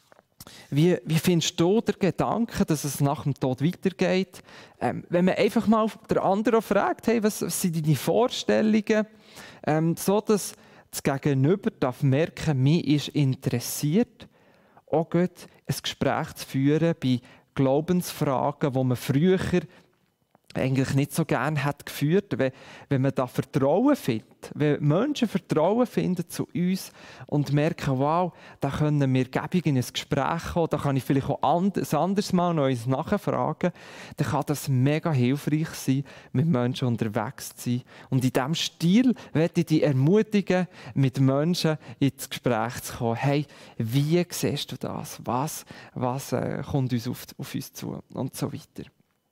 wie, wie findest du den Gedanken, dass es nach dem Tod weitergeht? Ähm, wenn man einfach mal den anderen fragt, hey, was, was sind deine Vorstellungen? Ähm, so, dass das Gegenüber darf merken, mich ist interessiert, auch gut ein Gespräch zu führen bei Glaubensfragen, wo man früher eigentlich nicht so gerne hat geführt, wenn, wenn man da Vertrauen findet, wenn Menschen Vertrauen finden zu uns und merken, wow, da können wir gäbig in ein Gespräch kommen, da kann ich vielleicht auch and, ein anderes Mal noch uns nachfragen, dann kann das mega hilfreich sein, mit Menschen unterwegs zu sein. Und in diesem Stil möchte ich dich ermutigen, mit Menschen ins Gespräch zu kommen. Hey, wie siehst du das? Was, was äh, kommt uns auf, auf uns zu? Und so weiter.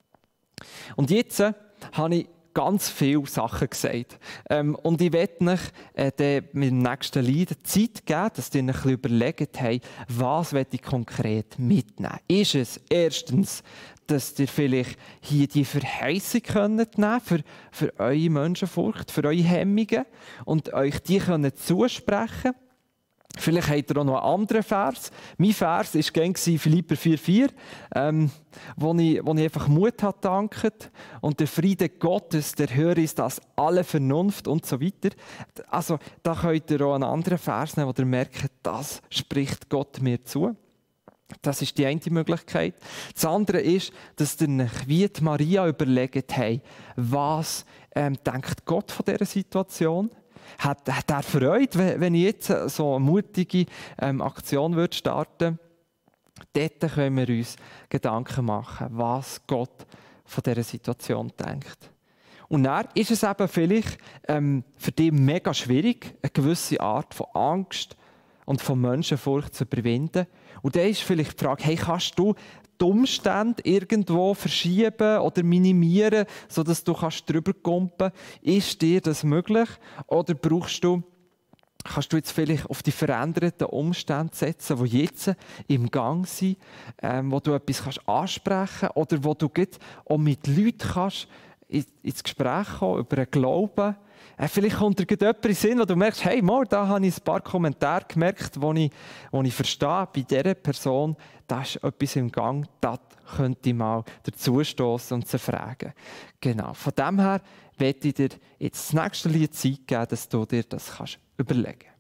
Und jetzt äh, habe ich ganz viele Sachen gesagt. Ähm, und ich werde euch äh, mit dem nächsten Lied Zeit geben, dass ihr euch ein bisschen überlegt, hey, was will ich konkret mitnehmen? Ist es erstens, dass ihr vielleicht hier die Verheißung nehmen könnt für, für eure Menschenfurcht, für eure Hemmungen und euch die könnt zusprechen? Vielleicht habt ihr auch noch einen anderen Vers. Mein Vers war gern Philipper vier vier, ähm, wo, ich, wo ich einfach Mut hat danket. Und der Friede Gottes, der höher ist als alle Vernunft und so weiter. Also da könnt ihr auch einen anderen Vers nehmen, wo ihr merkt, das spricht Gott mir zu. Das ist die eine Möglichkeit. Das andere ist, dass ihr euch wie die Maria überlegt, hey, was ähm, denkt Gott von dieser Situation? Hat, hat er Freude, wenn ich jetzt so eine mutige ähm, Aktion würde starten würde? Dort können wir uns Gedanken machen, was Gott von dieser Situation denkt. Und dann ist es eben vielleicht ähm, für dich mega schwierig, eine gewisse Art von Angst und von Menschenfurcht zu überwinden. Und dann ist vielleicht die Frage, hey, kannst du die Umstände irgendwo verschieben oder minimieren, sodass du kannst drüber kumpen? Ist dir das möglich? Oder brauchst du, kannst du jetzt vielleicht auf die veränderten Umstände setzen, die jetzt im Gang sind, ähm, wo du etwas kannst ansprechen kannst oder wo du auch mit Leuten kannst ins Gespräch kommen über den Glauben? Äh, vielleicht kommt dir jemand in den Sinn, wo du merkst, hey, mal, da habe ich ein paar Kommentare gemerkt, wo ich, wo ich verstehe, bei dieser Person, da ist etwas im Gang, das könnte ich mal dazustoßen und sie fragen. Genau, von dem her werde ich dir jetzt das nächste Lied Zeit geben, dass du dir das kannst überlegen kannst.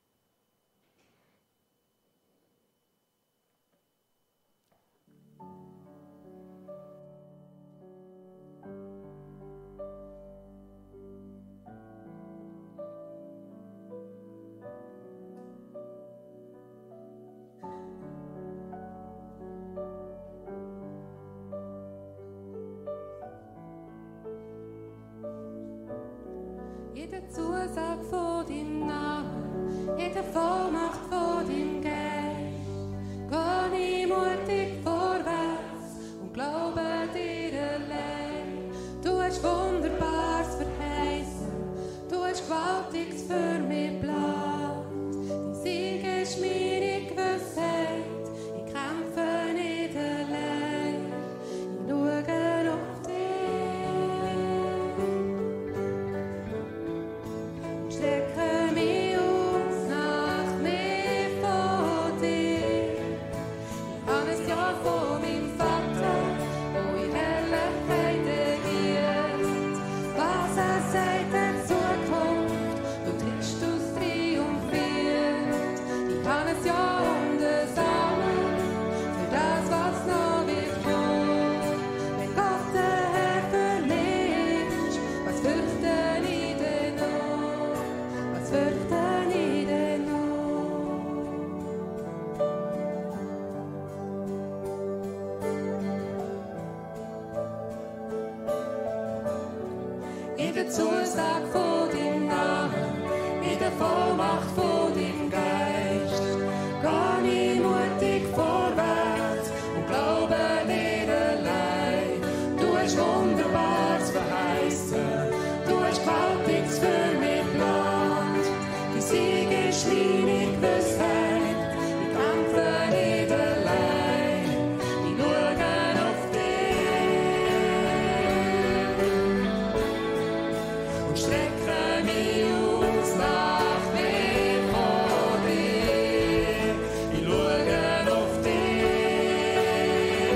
Jede Zusage von deinem Namen, jede Vollmacht von deinem Geist, geh ich mutig vorwärts und glaube dir allein. es Ja und ein Amen für das, was noch wird kommen. Wenn Gott der Herr für mich ist, was fürchte ich denn noch? Was fürchte ich denn noch? In der Zusage von deinem Namen, in der Vollmacht von deinem Geist, gehe ich mutig vorwärts und glaube nicht allein. Du hast Wunderbares verheißen, du hast Gewaltiges für mich geplant. Die Sieg ist meine Gewissheit, ich kämpfe nicht allein, ich schaue auf dich und strecke mich aus nach mehr von dir. Ich schaue auf dich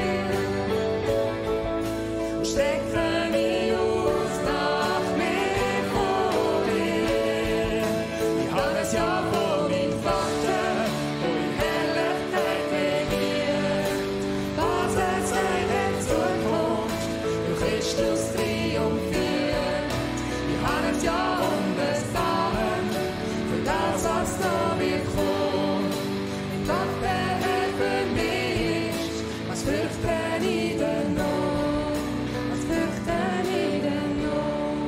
und strecke mich aus nach mehr von dir. Ich habe es Ja von meinem Vater, wo in Herrlichkeit regiert. Was er sagt, in Zukunft, durch Christus triumphiert. Ich habe es Ja und es Amen für das, was noch wird kommen. Wenn Gott der Herr für mich ist, was fürchte ich denn noch? Was fürchte ich denn noch?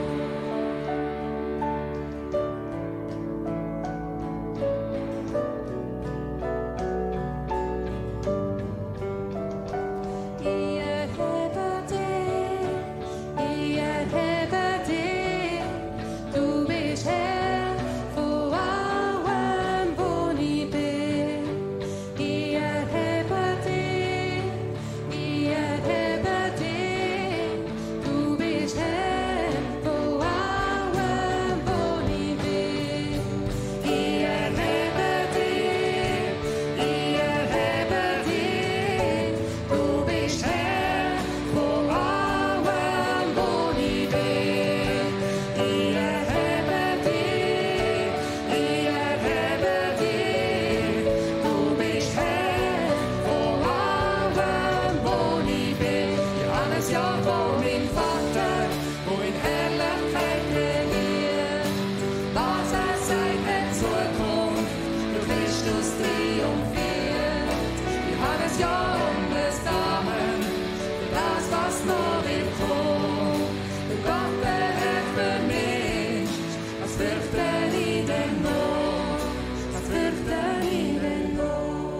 Ich erhebe dich, ich erhebe dich, du bist Herr von allem, wo ich bin. Ich erhebe dich, ich erhebe dich, du bist Herr von allem, wo ich bin. Ich erhebe dich, ich erhebe dich, du bist Herr von allem, wo ich bin. Ich erhebe dich, ich erhebe dich, du bist Herr von allem, wo ich bin. Ich habe es Ja von meinem Vater, wo in Herrlichkeit regiert. Was er sagt, in Zukunft, durch Christus triumphiert. Ich habe es Ja und es Amen für das, was noch wird kommen. Wenn Gott der Herr für mich ist, was fürchte ich denn noch? Was fürchte ich denn noch?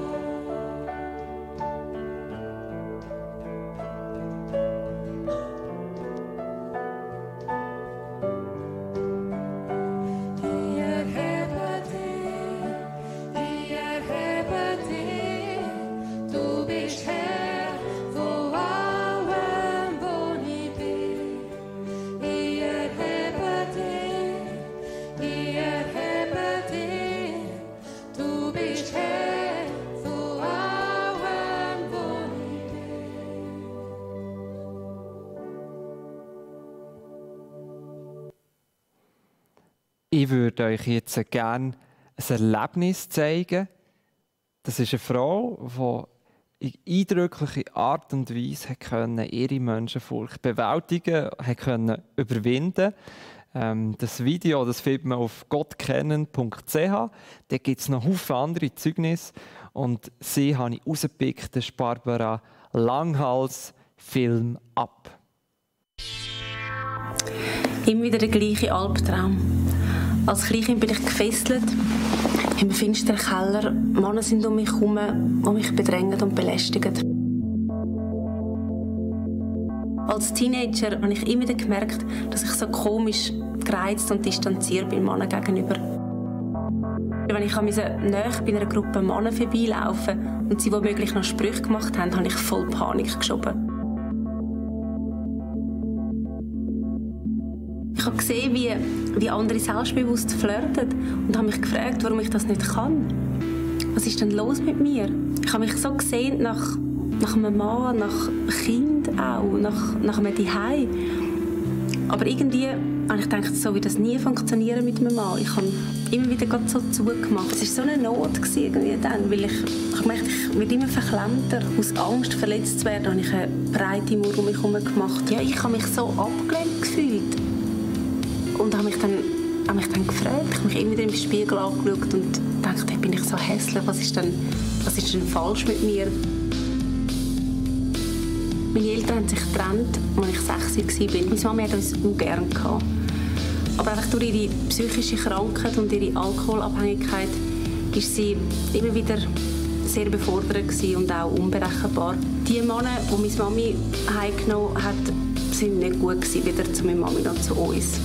Ich erhebe dich, ich erhebe dich, du bist Herr von allem, wo ich bin. Ich erhebe dich, ich erhebe dich, du bist Herr von allem, wo ich bin. Ich würde euch jetzt gerne ein Erlebnis zeigen. Das ist eine Frau, die in eindrücklicher Art und Weise hat können, ihre Menschenfurcht bewältigen konnte, überwinden. Ähm, das Video das findet man auf gottkennen punkt c h. Da gibt es noch viele andere Zeugnisse. Und sie habe ich rausgepickt, das ist Barbara Langhals, Film ab. Immer wieder der gleiche Albtraum. Als Kleinkind bin ich gefesselt im finsteren Keller. Männer sind um mich herum, die mich bedrängen und belästigen. Als Teenager habe ich immer wieder gemerkt, dass ich so komisch gereizt und distanziert bin Männern gegenüber. Wenn ich näher bei einer Gruppe Männer vorbeilaufen und sie womöglich noch Sprüche gemacht haben, habe ich voll Panik geschoben. Ich habe gesehen, wie, wie andere selbstbewusst flirten und habe mich gefragt, warum ich das nicht kann. Was ist denn los mit mir? Ich habe mich so gesehen nach, nach einem Mann, nach Kind auch, nach, nach einem Zuhause. Aber irgendwie habe ich gedacht, so wird das nie funktionieren mit einem Mann. Ich habe immer wieder gerade so zugemacht. Es war so eine Not irgendwie dann, weil ich, ich merkte, ich werde immer verklemmter. Aus Angst, verletzt zu werden, habe ich eine breite Mauer um mich herum gemacht. Ja, ich habe mich so abgelehnt gefühlt. Und habe mich dann, habe mich dann gefragt, ich habe mich immer wieder im Spiegel angeschaut und dachte, hey, bin ich so hässlich, was ist denn, was ist denn falsch mit mir? Meine Eltern haben sich getrennt, als ich sechs war. Meine Mama hat uns auch gerne gehabt. Aber einfach durch ihre psychische Krankheit und ihre Alkoholabhängigkeit war sie immer wieder sehr überfordert und auch unberechenbar. Die Männer, die meine Mami heimgenommen hat, waren nicht gut gewesen, weder zu meiner Mami noch zu uns.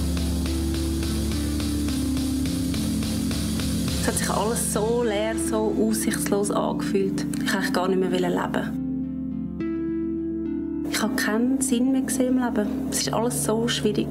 Es hat sich alles so leer, so aussichtslos angefühlt. Ich wollte gar nicht mehr leben. Ich habe keinen Sinn mehr gesehen im Leben. Es war alles so schwierig.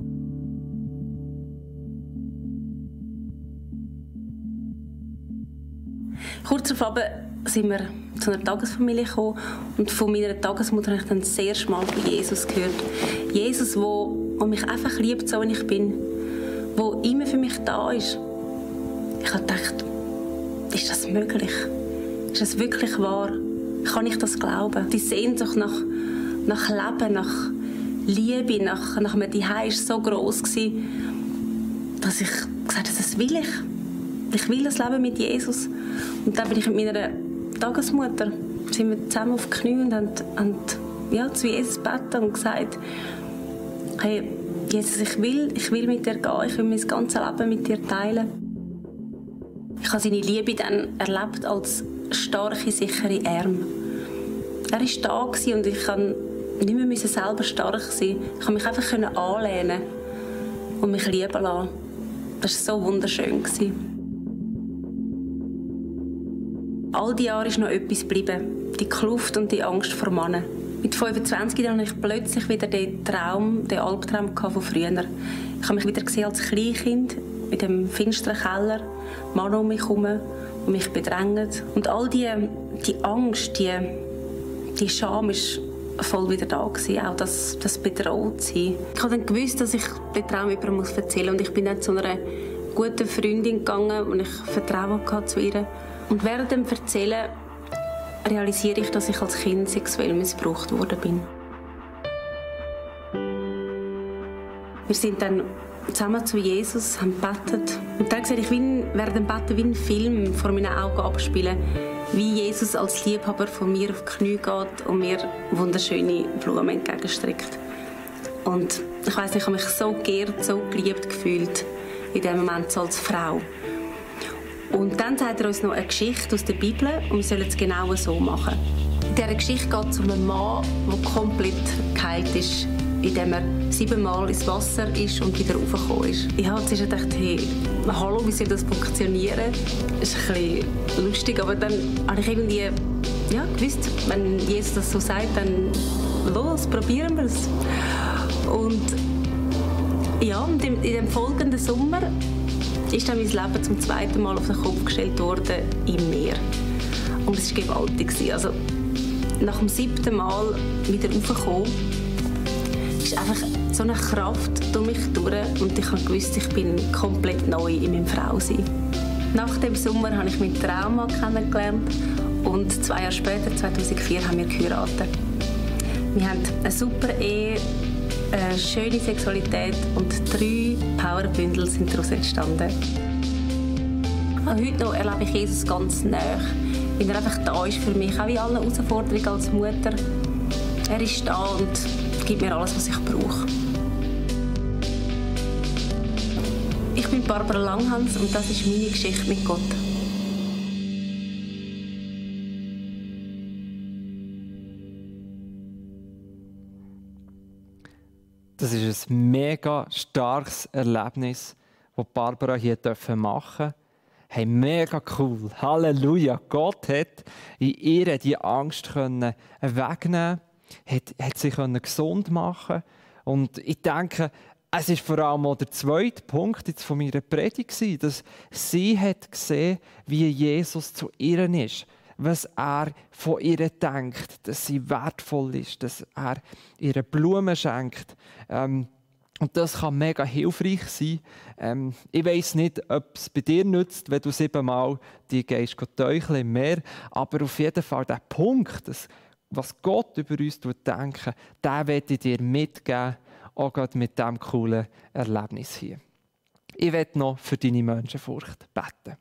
Kurz darauf sind wir zu einer Tagesfamilie gekommen und von meiner Tagesmutter habe ich dann das erste Mal von Jesus gehört. Jesus, der mich einfach liebt, so wie ich bin, der immer für mich da ist. Ich habe gedacht, ist das möglich? Ist das wirklich wahr? Kann ich das glauben? Die Sehnsucht nach, nach Leben, nach Liebe, nach, nach einem Zuhause war so gross, dass ich gesagt habe, das will ich. Ich will das Leben mit Jesus. Und dann bin ich mit meiner Tagesmutter sind wir zusammen auf die Knie und haben, haben ja, zu Jesus gebeten und gesagt, hey, Jesus, ich will, ich will mit dir gehen, ich will mein ganzes Leben mit dir teilen. Ich habe seine Liebe dann erlebt als starke, sichere Arme. Er war da und ich konnte nicht mehr selber stark sein. Ich konnte mich einfach anlehnen und mich lieben lassen. Das war so wunderschön. All die Jahre ist noch etwas geblieben. Die Kluft und die Angst vor Männern. Mit fünfundzwanzig hatte ich plötzlich wieder den Traum, den Albtraum von früher. Ich habe mich wieder gesehen als Kleinkind in dem finsteren Keller, Männer um mich herum, die mich bedrängen. Und all die, die Angst, die, die Scham war voll wieder da gewesen, auch das, das Bedrohtsein. Ich habe dann gewusst, dass ich den Traum jemandem erzählen muss. Und ich bin dann zu einer guten Freundin gegangen und ich Vertrauen hatte zu ihr. Und während dem Erzählen realisiere ich, dass ich als Kind sexuell missbraucht worden bin. Wir sind dann zusammen zu Jesus, haben gebetet. Und dann sehe ich wie, während dem Beten wie ein Film vor meinen Augen abspielen, wie Jesus als Liebhaber von mir auf die Knie geht und mir wunderschöne Blumen entgegenstreckt. Und ich weiss nicht, ich habe mich so geehrt, so geliebt gefühlt in diesem Moment so als Frau. Und dann sagt er uns noch eine Geschichte aus der Bibel und wir sollen es genau so machen. In dieser Geschichte geht es um einen Mann, der komplett geheilt ist, indem er siebenmal ins Wasser ist und wieder raufgekommen ist. Ich habe zuerst gedacht, hey, hallo, wie soll das funktionieren? Das ist ein bisschen lustig, aber dann habe ich irgendwie ja, gewusst, wenn Jesus das so sagt, dann los, probieren wir es. Und ja, und in dem folgenden Sommer ist dann mein Leben zum zweiten Mal auf den Kopf gestellt worden im Meer. Und es war gewaltig. Also, nach dem siebten Mal wieder raufgekommen, ist einfach so eine Kraft durch mich durch und ich wusste, ich bin komplett neu in meinem Frausein. Nach dem Sommer habe ich meinen Traum kennengelernt und zwei Jahre später, zweitausendvier, haben wir geheiratet. Wir haben eine super Ehe, eine schöne Sexualität und drei Powerbündel sind daraus entstanden. Und heute noch erlebe ich Jesus ganz nahe, weil er einfach da ist für mich, auch in allen Herausforderungen als Mutter. Er ist da und gibt mir alles, was ich brauche. Ich bin Barbara Langhans und das ist meine Geschichte mit Gott. Das ist ein mega starkes Erlebnis, das Barbara hier machen durfte. Hey, mega cool. Halleluja. Gott hat in ihr die Angst wegnehmen können, hat, hat sie gesund machen. Und ich denke, es ist vor allem auch der zweite Punkt jetzt von meiner Predigt, dass sie hat gesehen, wie Jesus zu ihr ist. Was er von ihr denkt, dass sie wertvoll ist, dass er ihr Blumen schenkt, ähm, Und das kann mega hilfreich sein. Ähm, ich weiss nicht, ob es bei dir nützt, wenn du siebenmal die gehst täucheln im Meer. Aber auf jeden Fall der Punkt, das, was Gott über uns denkt, den werde ich dir mitgeben, auch gerade mit diesem coolen Erlebnis hier. Ich werde noch für deine Menschenfurcht beten.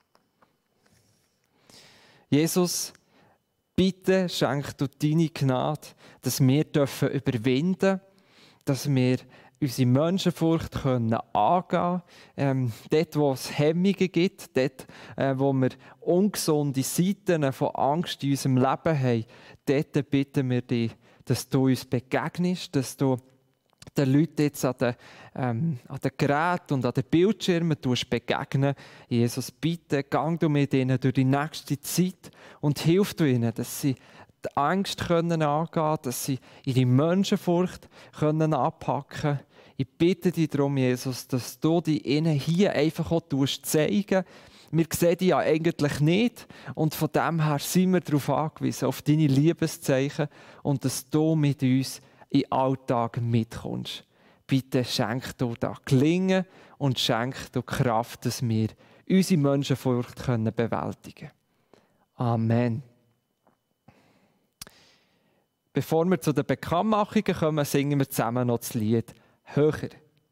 Jesus, bitte schenk du deine Gnade, dass wir dürfen überwinden, dass wir unsere Menschenfurcht können angehen können. Ähm, dort, wo es Hemmungen gibt, dort, äh, wo wir ungesunde Seiten von Angst in unserem Leben haben, dort bitten wir dich, dass du uns begegnest, dass du den Leuten jetzt an den, ähm, an den Geräten und an den Bildschirmen begegnen. Jesus, bitte, gang du mit ihnen durch die nächste Zeit und hilf du ihnen, dass sie die Angst können angehen können, dass sie ihre Menschenfurcht können anpacken können. Ich bitte dich darum, Jesus, dass du die ihnen hier einfach auch zeigen. Wir sehen die ja eigentlich nicht und von dem her sind wir darauf angewiesen, auf deine Liebeszeichen und dass du mit uns in den Alltag mitkommst. Bitte schenk du da Gelingen und schenk du Kraft, dass wir unsere Menschenfurcht können bewältigen können. Amen. Bevor wir zu den Bekanntmachungen kommen, singen wir zusammen noch das Lied «Höher».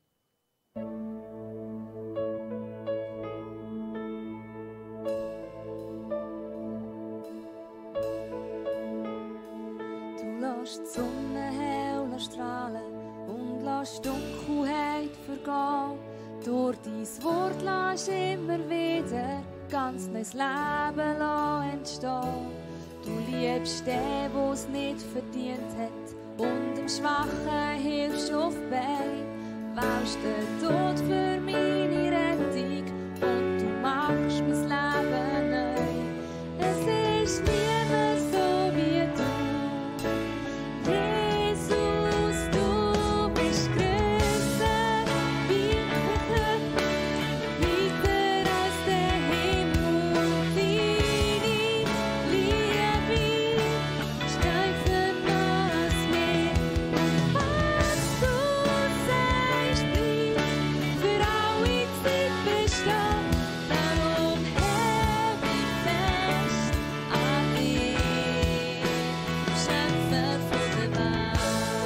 Du lässt die Sonne hell strahlen und lässt Dunkelheit vergehen. Durch dein Wort lässt immer wieder ganz neues Leben entstehen. Du liebst den, der es nicht verdient hat, und dem Schwachen hilfst auf die Beine. Wählst den Tod für meine Rettung und du machst mein Leben neu. Es ist niemand so wie du, Jesus, du bist grösser, weiter, weiter als der Himmel. Deine Liebe steigt nach als Meer. Und was du sagst, bleibt für alle Zeit bestehen. Darum heb ich fest an dir, Schöpfer von der Welt.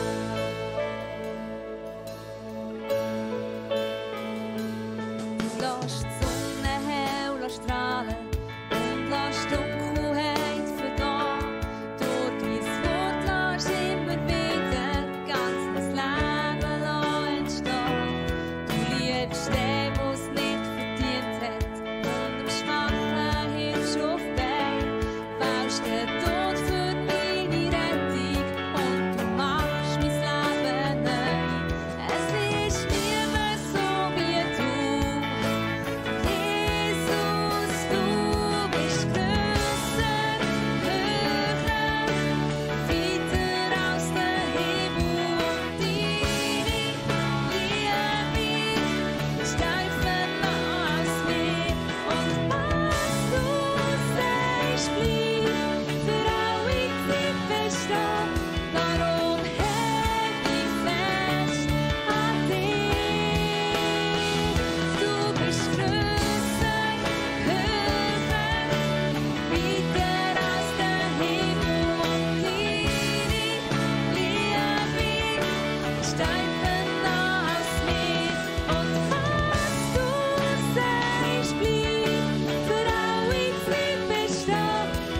Du lässt die Sonne hell strahlen und lässt Dunkelheit vergehen. Durch dein Wort lässt immer wieder ganz neues Leben entstehen. Du liebst den, der es nicht verdient hat, und dem Schwachen hilfst auf die Beine. Wählst den Tod für meine Rettung und du machst mein Leben neu. Es ist niemand so wie du, Jesus, du bist grösser, höher, weiter als der Himmel. Deine Liebe steigt nach als Meer. Und was du sagst, bleibt für alle Zeit bestehen. Darum heb ich fest an dir. Du bist grösser, höher, weiter als der Himmel. Und deine Liebe steigt nach als Meer. Und was du sagst, bleibt für alle Zeit bestehen.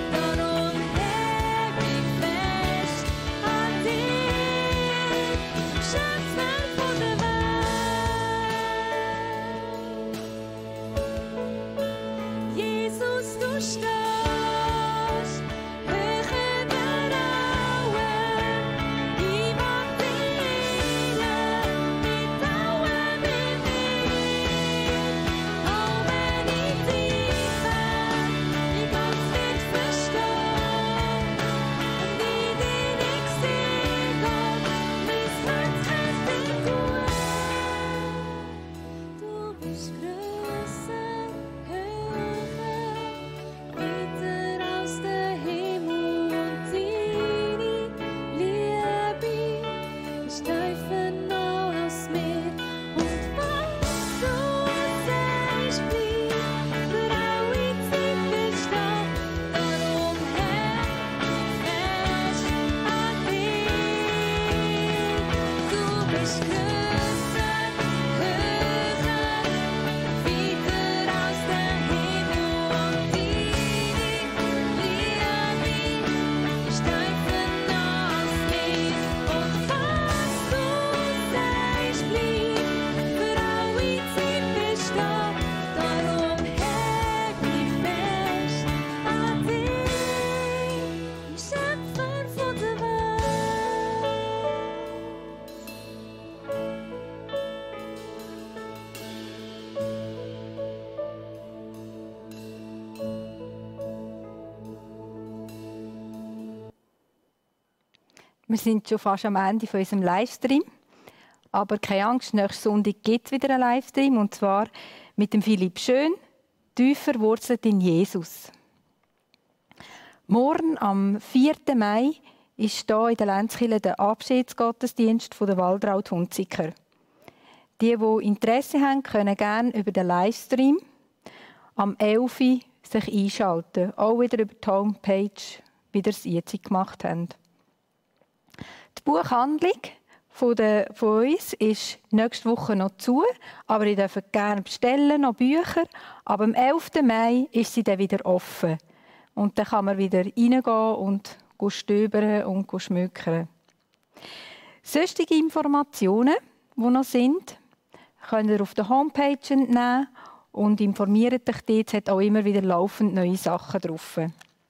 Wir sind schon fast am Ende von unserem Livestream. Aber keine Angst, nächsten Sonntag gibt es wieder einen Livestream. Und zwar mit dem Philipp Schön, «Tiefer verwurzelt in Jesus». Morgen, am vierten Mai, ist hier in der Lenzkirche der Abschiedsgottesdienst von der Waltraud Hunziker. Die, die Interesse haben, können gerne über den Livestream am elf Uhr sich einschalten. Auch wieder über die Homepage, wie ihr es jetzt gemacht habt. Die Buchhandlung von, der, von uns ist nächste Woche noch zu, aber ihr dürft gerne bestellen, noch Bücher. Aber am elften Mai ist sie dann wieder offen. Und dann kann man wieder reingehen und stöbern und schmökern. Sonstige Informationen, die noch sind, könnt ihr auf der Homepage entnehmen und informiert euch dort. Es hat auch immer wieder laufend neue Sachen drauf.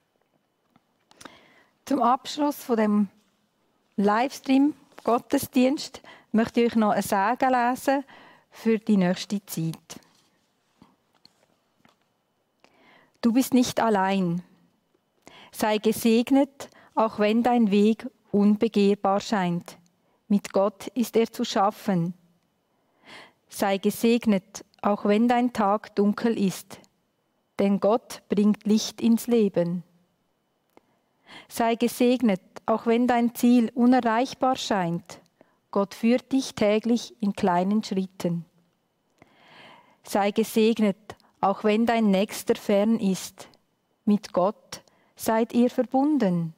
Zum Abschluss von dem Livestream-Gottesdienst möchte ich euch noch ein Segen lesen für die nächste Zeit. Du bist nicht allein. Sei gesegnet, auch wenn dein Weg unbegehrbar scheint. Mit Gott ist er zu schaffen. Sei gesegnet, auch wenn dein Tag dunkel ist, denn Gott bringt Licht ins Leben. Sei gesegnet, auch wenn dein Ziel unerreichbar scheint, Gott führt dich täglich in kleinen Schritten. Sei gesegnet, auch wenn dein Nächster fern ist, mit Gott seid ihr verbunden.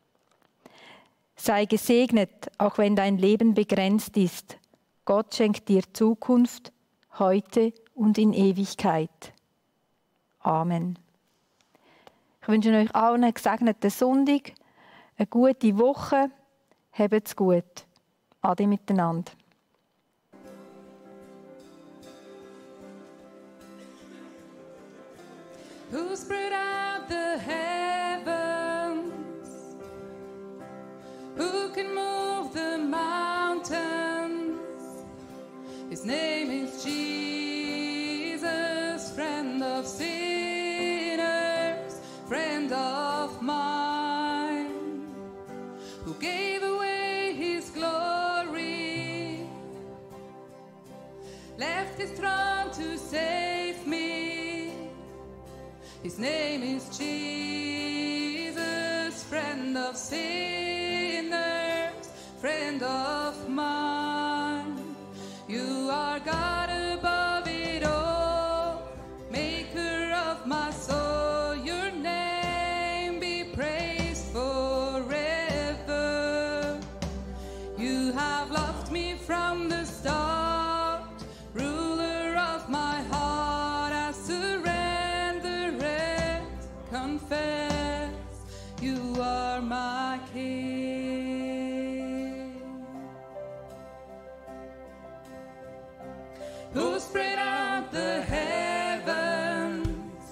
Sei gesegnet, auch wenn dein Leben begrenzt ist. Gott schenkt dir Zukunft, heute und in Ewigkeit. Amen. Ich wünsche euch allen einen gesegneten Sonntag, eine gute Woche. Habt's gut. Ade miteinander. Who spread out the heavens? Who can move the mountains? His name is Jesus, friend of sinners, friend of mine, who gave away his glory, left his throne to save me. His name is Jesus, friend of sinners, friend of mine. You are God above it all, maker of my soul. Your name be praised forever. You have loved me from the start, ruler of my heart. I surrender and confess you are my King. Who spread out the heavens?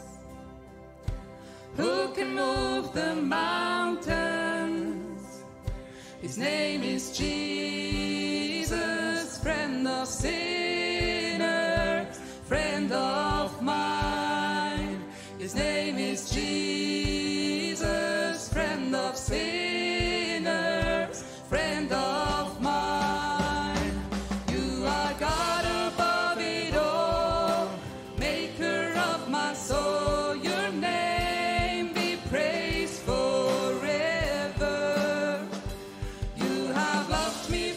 Who can move the mountains? His name is Jesus, friend of sinners, friend of mine. His name is Jesus, friend of sinners, friend of mine. You are God above it all, maker of my soul. Your name be praised forever. You have loved me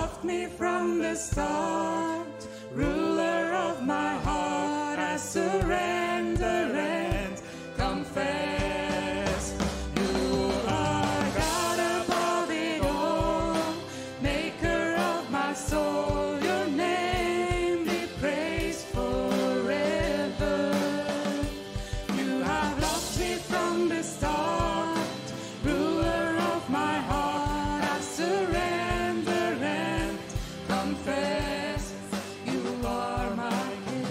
loved me from the start, ruler of my heart, I surrender and confess. You are God above it all, maker of my soul, your name be praised forever. You have loved me from the start, ruler of my heart, I surrender and confess, you are my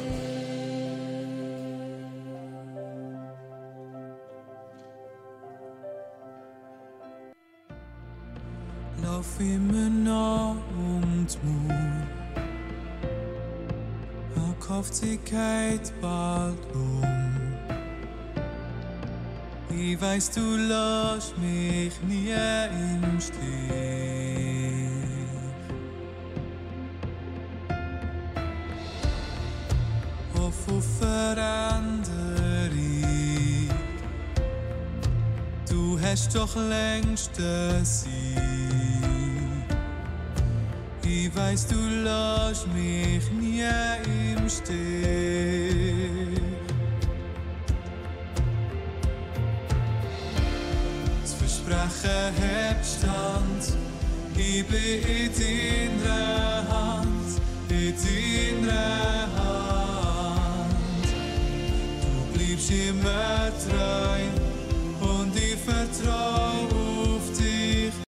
King. Lauf immer nah und Mut, er kauft sie geht bald um. Ich weiß, du lässt mich nie im Stich. Hoff auf Veränderung, du hast doch längst den Sieg. Ich weiß, du lässt mich nie im Stich. Das Versprechen hat Stand, ich bin in deiner Hand, in deiner Hand. Du bleibst immer treu.